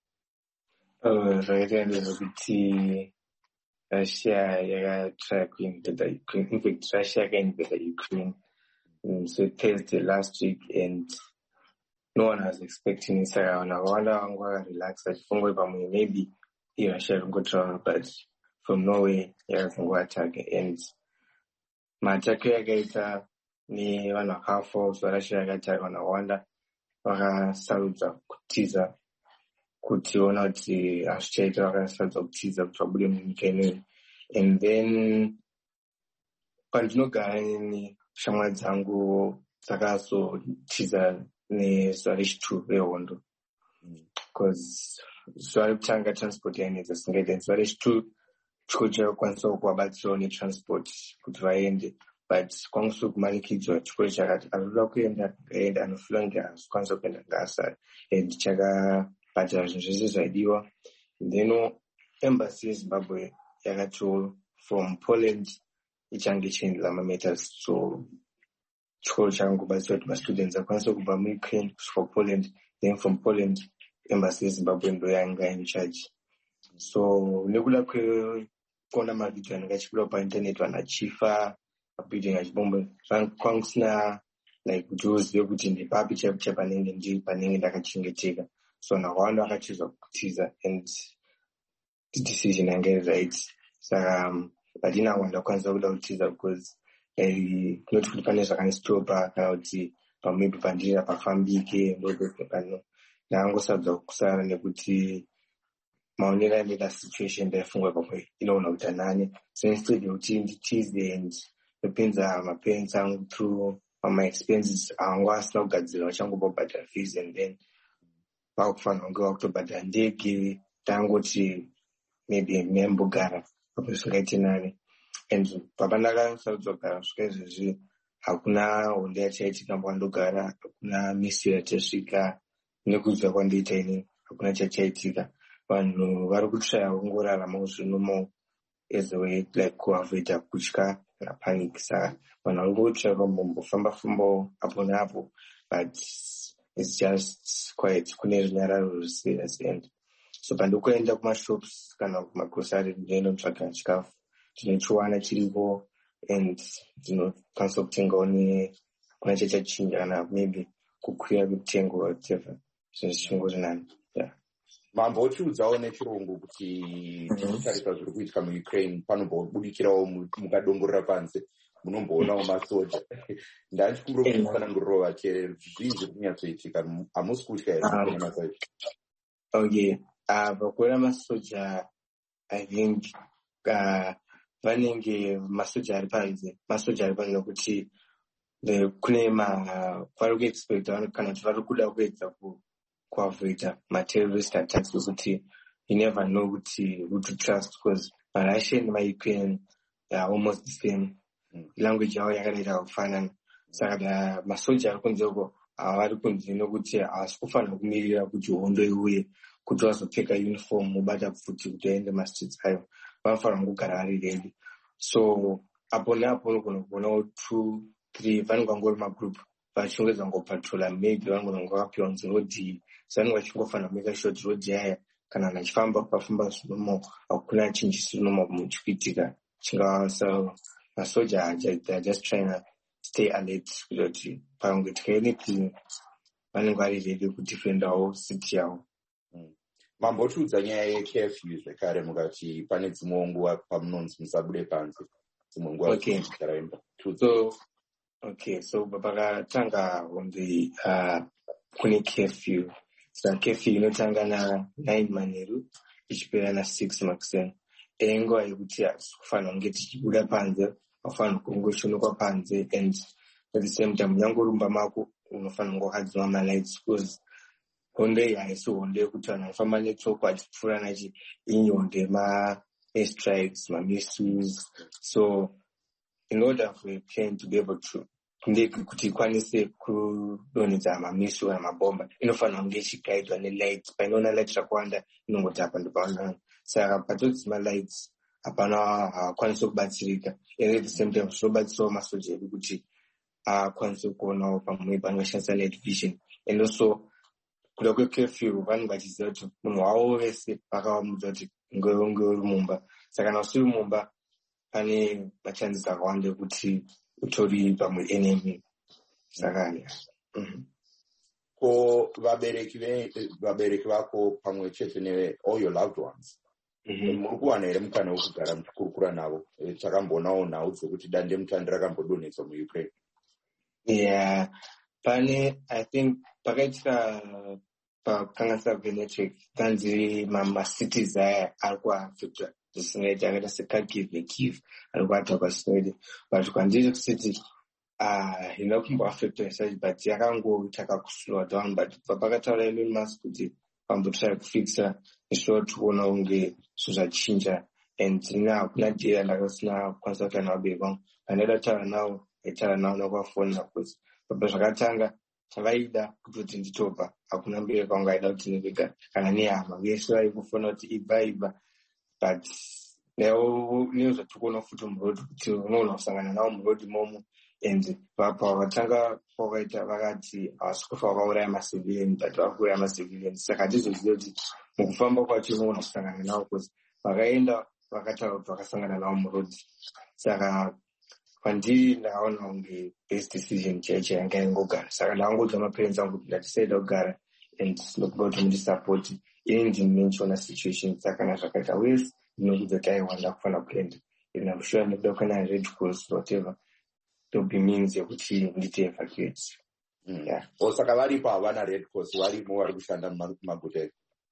S15: Oh, zvakaita ndezvokuti Russia yakatry kuinvade Ukraine. In fact, Russia yakainvade Ukraine. Um, so Thursday last week, and no one was expecting it. So I wonder how I'm relaxed. I think maybe Russia will go to, but from Norway, yeah, can go attack. And my attack yakaita ni one and a half hours. Russia yakaita on a wonder. Vakasaludza kutiza kuti ona kuti azvichaita vakasaludza kutiza kuti vabude munyika ineyi. And then pandinogara neni shamwari dzangu dzakazotiza nezuva rechitu rehondo, because zuva rekutanga transport yainetsa singaita, zuva rechitu chikoro chakakwanisawo kuvabatsirawo netransport kuti vaende, but kwangu kumanikidzwa chikoro chakati anoda kuenda ngaenda, anofira ngaazokwanisa kuenda ngaasara, and chakabhadhara zvinhu zvese zvaidiwa. Then embassy yeZimbabwe yakatiwo from Poland ichange chiendela mameters. So chikoro changobatsira kuti mastudents akwanise kubva muUkraine kusvika Poland, then from Poland embassy yeZimbabwe ndo yanga in charge. So nekuda kwekuona mavideo anenge achibuda painternet vanhu achifa, mabuilding achibomba, kwanga kusina like kuti uzive kuti ndepapi chaipo chapanenge ndiri panenge ndakachengeteka. So nakawanda akachizwa kutiza and the decision yanga iri right. Saka um, padina wanda kwanza kuda kutiza because kunoti kuti pane zvakanistopa kana kuti maybe pandiri apafambike ndodokano ndangosabva kusara nekuti maonero andida situation ndaifunga pamwe inoona kuti anani. So instead yokuti nditize and ndopinza maparents angu through my expenses angu asina kugadzira vachangobva kubhadhara fees and then vakufanira kunge vakutobhadhara ndege tangoti maybe membogara papo zvingaite nani. And papa ndakasarudzwa kugara kusvika izvezvi hakuna hondo yachaitika kwandogara, hakuna misi yatasvika nekuziva kwandiita ini, hakuna chachaitika. Vanhu vari kutraya kungorarama zvinomo as a way like kuavoida kutya kana panic. Saka vanhu vari kutraya kumbofamba famba apo neapo, but it's just quite kune runyararo ruserious. And so pandikuenda kumashops kana kumagrocery ndinotsvaga chikafu tinochiwana chiripo and tinokwanisa kutengawo kuna chachachinja kana maybe kukwira kutengo whatever. Zvinhu zvichingori nani.
S1: Mambotiudzawo nechirungu kuti tinotarisa zviri kuitika muUkraine panombobudikirawo mukadongorera panze munomboonawo masoja. Ndachikumbira kuti mufananguriro wake zvii zviri kunyatsoitika, hamusi kutya here masoja?
S15: Okay, pakuona masoja I think vanenge masoja ari panze, masoja ari panze kuti kune vari kuexpecta kana kuti vari kuda kuedza kuavoida materrorist attacks kuti you never know kuti who to trust because maRussia and maUkraine are almost the same. Language yavo yakadaita kufanana. Saka masoja ari kunze uko havari kunze nokuti havasi kufanira kumirira kuti hondo iuye kuti vazopfeka uniform mubata pfuti kuti aende mastreets ayo. Vanofanira kugara vari ready. So apo neapo unogona kuonawo two three vanongangori magroup vachingwedza ngopatrola, maybe vanogona ngavapiwa kunzi rodhi. So vanenge vachingofanira kumeka sure kuti rodhi yaya kana vanhu vachifamba pafamba zvinomo hakuna chinhu chisinomo chikuitika chingava. So masoja they're just trying to stay alert kuti pangoitika anything vanenge vari ready kudefendawo city yavo.
S1: Mambotiudza nyaya yecurfew zvekare mukati pane dzimwe nguva pamunonzi musabude panze dzimwe nguva dzaraimba.
S15: So okay, so pakatanga hondo uh, kune curfew. So curfew inotanga na nine manheru ichipera na six makuseni. Enguva yekuti kufanira kunge tichibuda panze, unofanira kungoshonokwa panze, and at the same time unyangorumba mako unofanira kunge wakadzima malights because hondo iyi haisi hondo yekuti vanhu vanofamba netsoka vachipfuurana ichi inyundo yema-airstrikes, ma-missiles. So in order for a plane to be able to kuti ikwanise kudonhedza mamissile kana mabomba inofanira kunge ichigaidwa nelights. Painoona lights rakawanda inongoti apa ndopaona. Saka patodzima lights hapana havakwanisi kubatsirika. And at the same time zvinobatsirawo masoja edu kuti akwanise kuonawo pamwe panoshandisa night vision. And also kuda kwecurfew vanhu vachiziva kuti munhu wavo vese vakavamudza kuti ngeunge uri mumba. Saka kana usiri mumba pane machances akawanda ekuti utori pamwe enemy. Saka
S1: ko vabereki vabereki vako pamwe chete ne all your loved ones muri kuwana here mukana wokugara muchikurukura navo? Takamboonawo nhau dzekuti dande mutande rakambodonhedzwa muUkraine.
S15: Yeah, pane I think pakaitika pakanga savenetric kanzi mamacities aya ari kuafecta zvisingaiti akaita seKharkiv neKyiv ari kuatakwa zvisingaiti, but kwandiri kusiti haina kumboafecta research but yakangotaka kuslowa down. But papakataura Elon Musk kuti pambotrai kufixa ishuwa tikuona kunge zvinhu zvachinja, and ina hakuna dheya ndakasina kukwanisa kutaura navabereki vangu. Pandaida kutaura navo ndaitaura navo nokwafoni nakuzi papa zvakatanga vaida kutoti nditobva, hakuna mubereki wangu aida kuti ndivega kana nehama vese vaikufona kuti ibva ibva, but lero news tukona futhi umroad ukuthi unona usangana nawo umroad momo and papa watanga pokaita vakati asikufa vakauraya macivilian but vakuuraya macivilian saka ndizvoziva kuti mukufamba kwacho unona kusangana nawo because vakaenda vakataura kuti vakasangana nawo muroad saka kwandiri ndakaona kunge best decision chaicho yanga ingogara saka ndakangodza maparents angu kuti ndatisaida kugara and nokuda kuti mundisapoti ini ndine ndichiona situation dzakana zvakaita wese ndinokudza kuti aiwa ndakufana kuenda and I'm sure nekuda kana Red Cross whatever there'll be means yekuti ndite evacuate.
S1: Mm. Yeah. Osaka varipo havana Red Cross varimo vari kushanda mumaguta.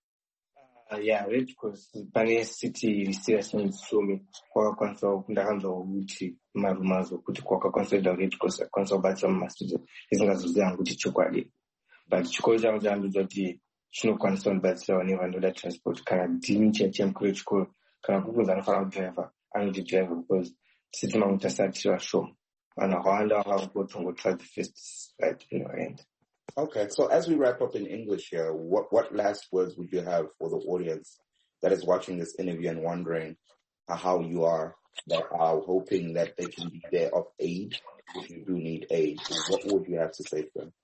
S15: Uh, yeah, Red Cross pane city serious needs showme kwakakwanisa ndakanzwa kuti marumazo kuti kwakakwanisa da Red Cross akwanisa kubatsira mumastudent isingazoziva kuti chokwadi but chikoro changu chakambidzwa kuti chinokwanisa kundibatsira vane vanoda transport kana dini chemukuru chikoro kana kukunzi anofanira kudriver anoti driver because city mangu tasatira shoma and Rwanda will try the first right in your end.
S1: Okay, so as we wrap up in English here, what what last words would you have for the audience that is watching this interview and wondering how you are, that are hoping that they can be there of aid if you do need aid? What would you have to say to them?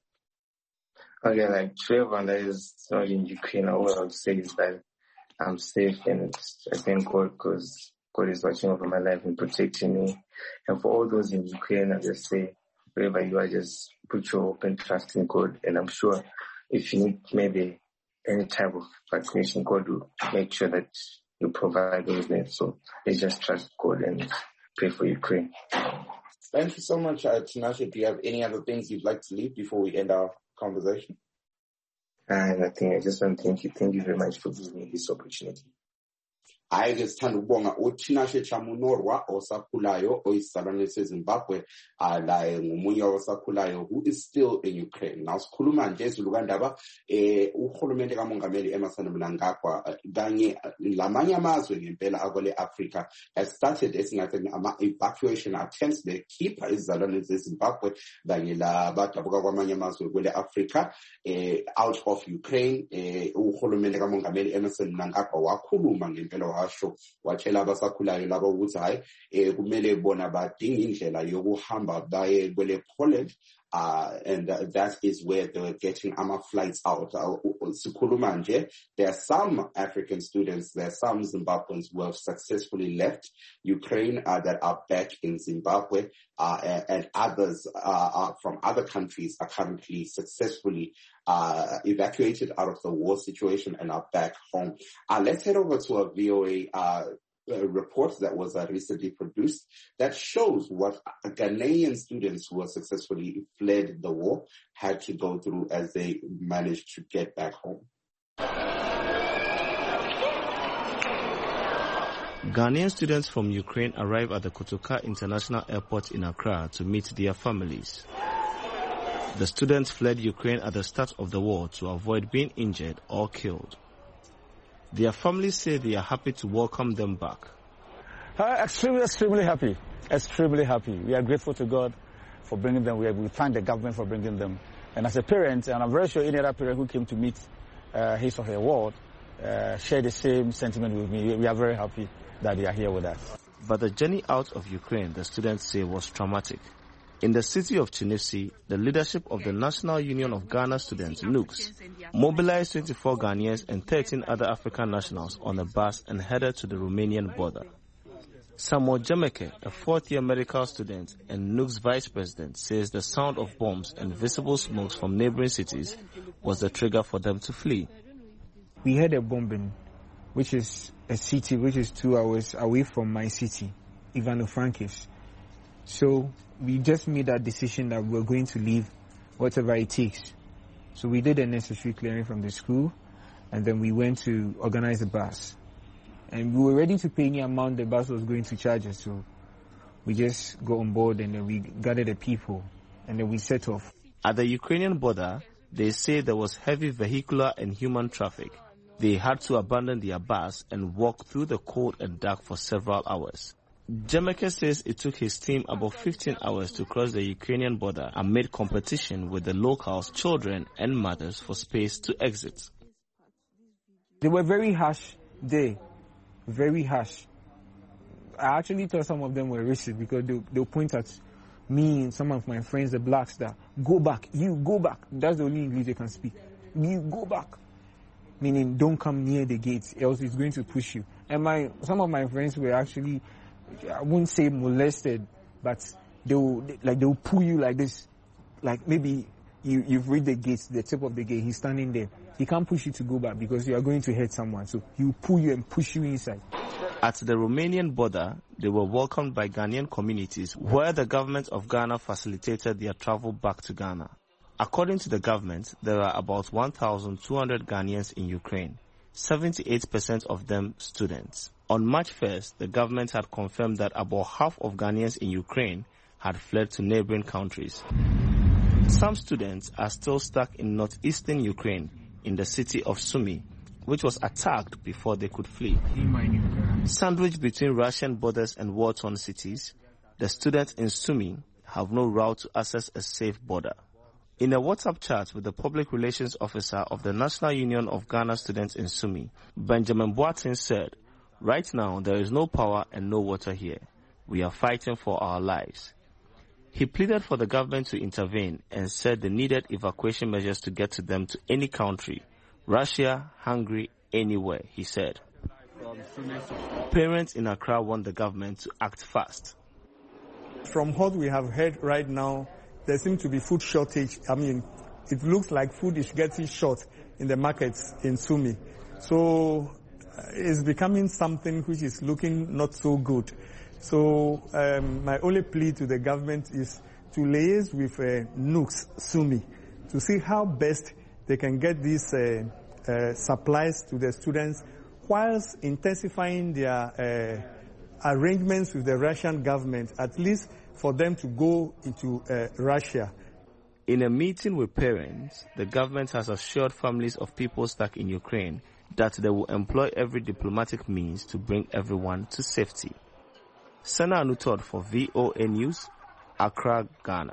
S15: Okay, like to everyone that is not in Ukraine, all I would say is that I'm safe and I thank God because God is watching over my life and protecting me. And for all those in Ukraine, I just say, wherever you are, just put your hope and trust in God. And I'm sure if you need maybe any type of vaccination, God will make sure that you provide those needs. So let's just trust God and pray for Ukraine.
S1: Thank you so much, uh, Tinashe. Do you have any other things you'd like to leave before we end our conversation?
S15: And I think I just want to thank you. Thank you very much for giving me this opportunity.
S1: Hayi ke sithanda ukubonga uThinashe Chamunorwa osakhulayo oyisizalwane seZimbabwe alaye ngomunye osakhulayo who is still in Ukraine. Now sikhuluma nje ezulu kandaba eh uhulumende kaMongameli Emmerson Mnangagwa kanye lamanye amazwe ngempela akole Africa has started esingathi ama evacuation attempts they keep izizalwane zeZimbabwe kanye labadabuka kwamanye amazwe kwele Africa eh out of Ukraine. eh uhulumende kaMongameli Emmerson Mnangagwa wakhuluma ngempela washo watshela abasakhulayo labo ukuthi hayi eh kumele bona badinga indlela yokuhamba baye kwele Poland uh and uh, that is where they were getting ama flights out. Sikhuluma nje, there are some African students, there are some Zimbabweans who have successfully left Ukraine uh, that are back in Zimbabwe uh, and, and others uh, are from other countries are currently successfully uh evacuated out of the war situation and are back home. Uh, let's head over to a V O A uh a report that was uh, recently produced that shows what Ghanaian students who have successfully fled the war had to go through as they managed to get back home.
S16: Ghanaian students from Ukraine arrive at the Kotoka International Airport in Accra to meet their families. The students fled Ukraine at the start of the war to avoid being injured or killed. Their families say they are happy to welcome them back.
S17: Uh, extremely, extremely happy. Extremely happy. We are grateful to God for bringing them. We, are, we thank the government for bringing them. And as a parent, and I'm very sure any other parent who came to meet uh, his or her ward uh, share the same sentiment with me. We are very happy that they are here with us.
S16: But the journey out of Ukraine, the students say, was traumatic. In the city of Chinifsi, the leadership of the National Union of Ghana Students, N U Gs, mobilized twenty-four Ghanaians and thirteen other African nationals on a bus and headed to the Romanian border. Samuel Jemeke, a fourth-year medical student and N U Gs vice president, says the sound of bombs and visible smokes from neighboring cities was the trigger for them to flee.
S18: We had a bombing, which is a city which is two hours away from my city, Ivano-Frankivsk. So we just made that decision that we're going to leave whatever it takes. So we did a necessary clearing from the school, and then we went to organize the bus. And we were ready to pay any amount the bus was going to charge us, so we just got on board and then we gathered the people, and then we set off.
S16: At the Ukrainian border, they say there was heavy vehicular and human traffic. They had to abandon their bus and walk through the cold and dark for several hours. Jemeke says it took his team about fifteen hours to cross the Ukrainian border amid competition with the locals, children and mothers for space to exit.
S18: They were very harsh there, very harsh. I actually thought some of them were racist because they, they'll point at me and some of my friends, the blacks, that go back, you go back. That's the only English they can speak. You go back. Meaning don't come near the gates, else it's going to push you. And my some of my friends were actually, I wouldn't say molested, but they will, like, they will pull you like this. Like maybe you, you've reached the gates, the tip of the gate, he's standing there. He can't push you to go back because you are going to hurt someone. So he will pull you and push you inside.
S16: At the Romanian border, they were welcomed by Ghanaian communities where the government of Ghana facilitated their travel back to Ghana. According to the government, there are about one thousand two hundred Ghanaians in Ukraine, seventy-eight percent of them students. On March first, the government had confirmed that about half of Ghanaians in Ukraine had fled to neighboring countries. Some students are still stuck in northeastern Ukraine in the city of Sumy, which was attacked before they could flee. Sandwiched between Russian borders and war-torn cities, the students in Sumy have no route to access a safe border. In a WhatsApp chat with the public relations officer of the National Union of Ghana Students in Sumy, Benjamin Boateng said, "Right now there is no power and no water here. We are fighting for our lives." He pleaded for the government to intervene and said they needed evacuation measures to get to them to any country, Russia, Hungary, anywhere, he said. Parents in Accra want the government to act fast.
S19: From what we have heard right now, there seems to be food shortage. I mean, it looks like food is getting short in the markets in Sumy. So uh, it's becoming something which is looking not so good. So um, my only plea to the government is to liaise with uh, Nooks Sumy to see how best they can get these uh, uh, supplies to the students whilst intensifying their uh, arrangements with the Russian government, at least for them to go into uh, Russia.
S16: In a meeting with parents, the government has assured families of people stuck in Ukraine that they will employ every diplomatic means to bring everyone to safety. Sana Anutod for V O A News, Accra, Ghana.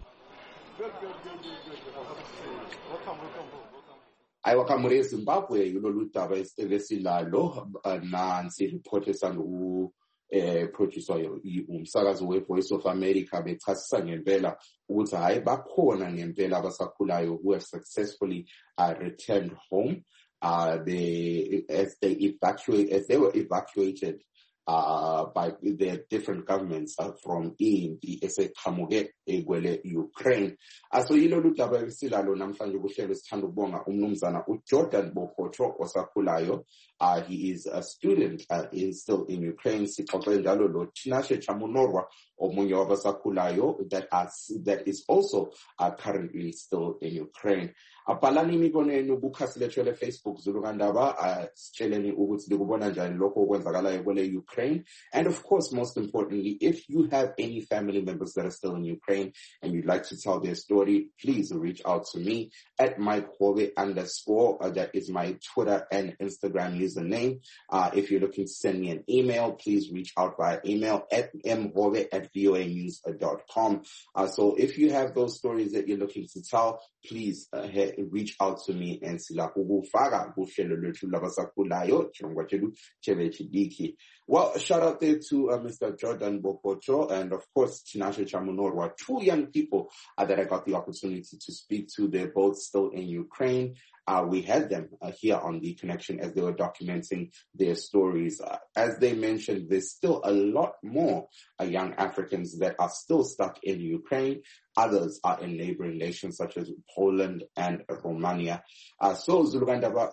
S1: Aiwakamure Zimbabwe yilolu daba esilalo nansi report esangu eh producer umsakazo we Voice of America bechasisa ngempela ukuthi hayi bakhona ngempela abasakhulayo who have successfully uh, returned home uh they as they evacuate as they were evacuated Uh, by the different governments uh, from in the eseqhamuke egwele Ukraine. Aso yilo ludaba esilalo namhlanje kuhlelo sithanda ukubonga umnumzana uJordan Bokotho osakhulayo. Uh, he is a student uh, in still in Ukraine. Sixoxe njalo lo Tinashe Chamunorwa omunye wabasakhulayo that as that is also uh, currently still in Ukraine. Apalani imibono yenu kukhasiletshwe Facebook Zulu Kandaba sitsheleni ukuthi likubona njani lokho okwenzakalayo kwele Ukraine. And of course, most importantly, if you have any family members that are still in Ukraine and you'd like to tell their story, please reach out to me at Mike Hove underscore. Uh, that is my Twitter and Instagram username. Uh, if you're looking to send me an email, please reach out via email at mhove at voa news dot com. Uh, so if you have those stories that you're looking to tell, please uh, he, reach out to me and sila ukufaka kuhlelo lwethu labasakhulayo chirongwa chedu cheve chidiki. Well, shout out there to uh, Mister Jordan Bokotho and of course Tinashe Chamunorwa, two young people uh, that I got the opportunity to speak to. They're both still in Ukraine. Uh, we had them uh, here on The Connection as they were documenting their stories. Uh, as they mentioned, there's still a lot more uh, young Africans that are still stuck in Ukraine. Others are in neighboring nations such as Poland and Romania. Uh, so, Zulugandaba,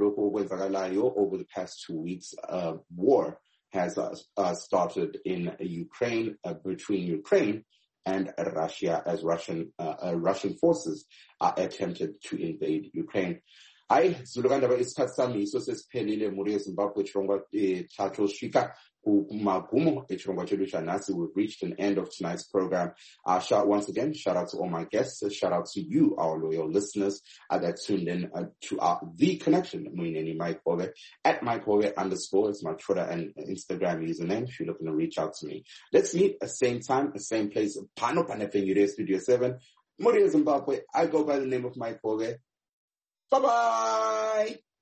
S1: over the past two weeks, uh, war has uh, uh, started in Ukraine, uh, between Ukraine and Russia, as Russian uh, uh, Russian forces are attempted to invade Ukraine. I Zulugandaba isikhathi sami iso sesiphelile muri Zimbabwe chirongwa thatho shika kumagumo echirongwa chedu chanasi. We've reached an end of tonight's program. Uh, shout once again, shout out to all my guests. Shout out to you, our loyal listeners uh, that tuned in uh, to our The Connection. Mwineni Mike Hove at Mike Hove underscore is my Twitter and Instagram username if you're looking to reach out to me. Let's meet at the same time, the same place. Pano Panefengire Studio seven. Muri Zimbabwe. I go by the name of Mike Hove. Bye-bye.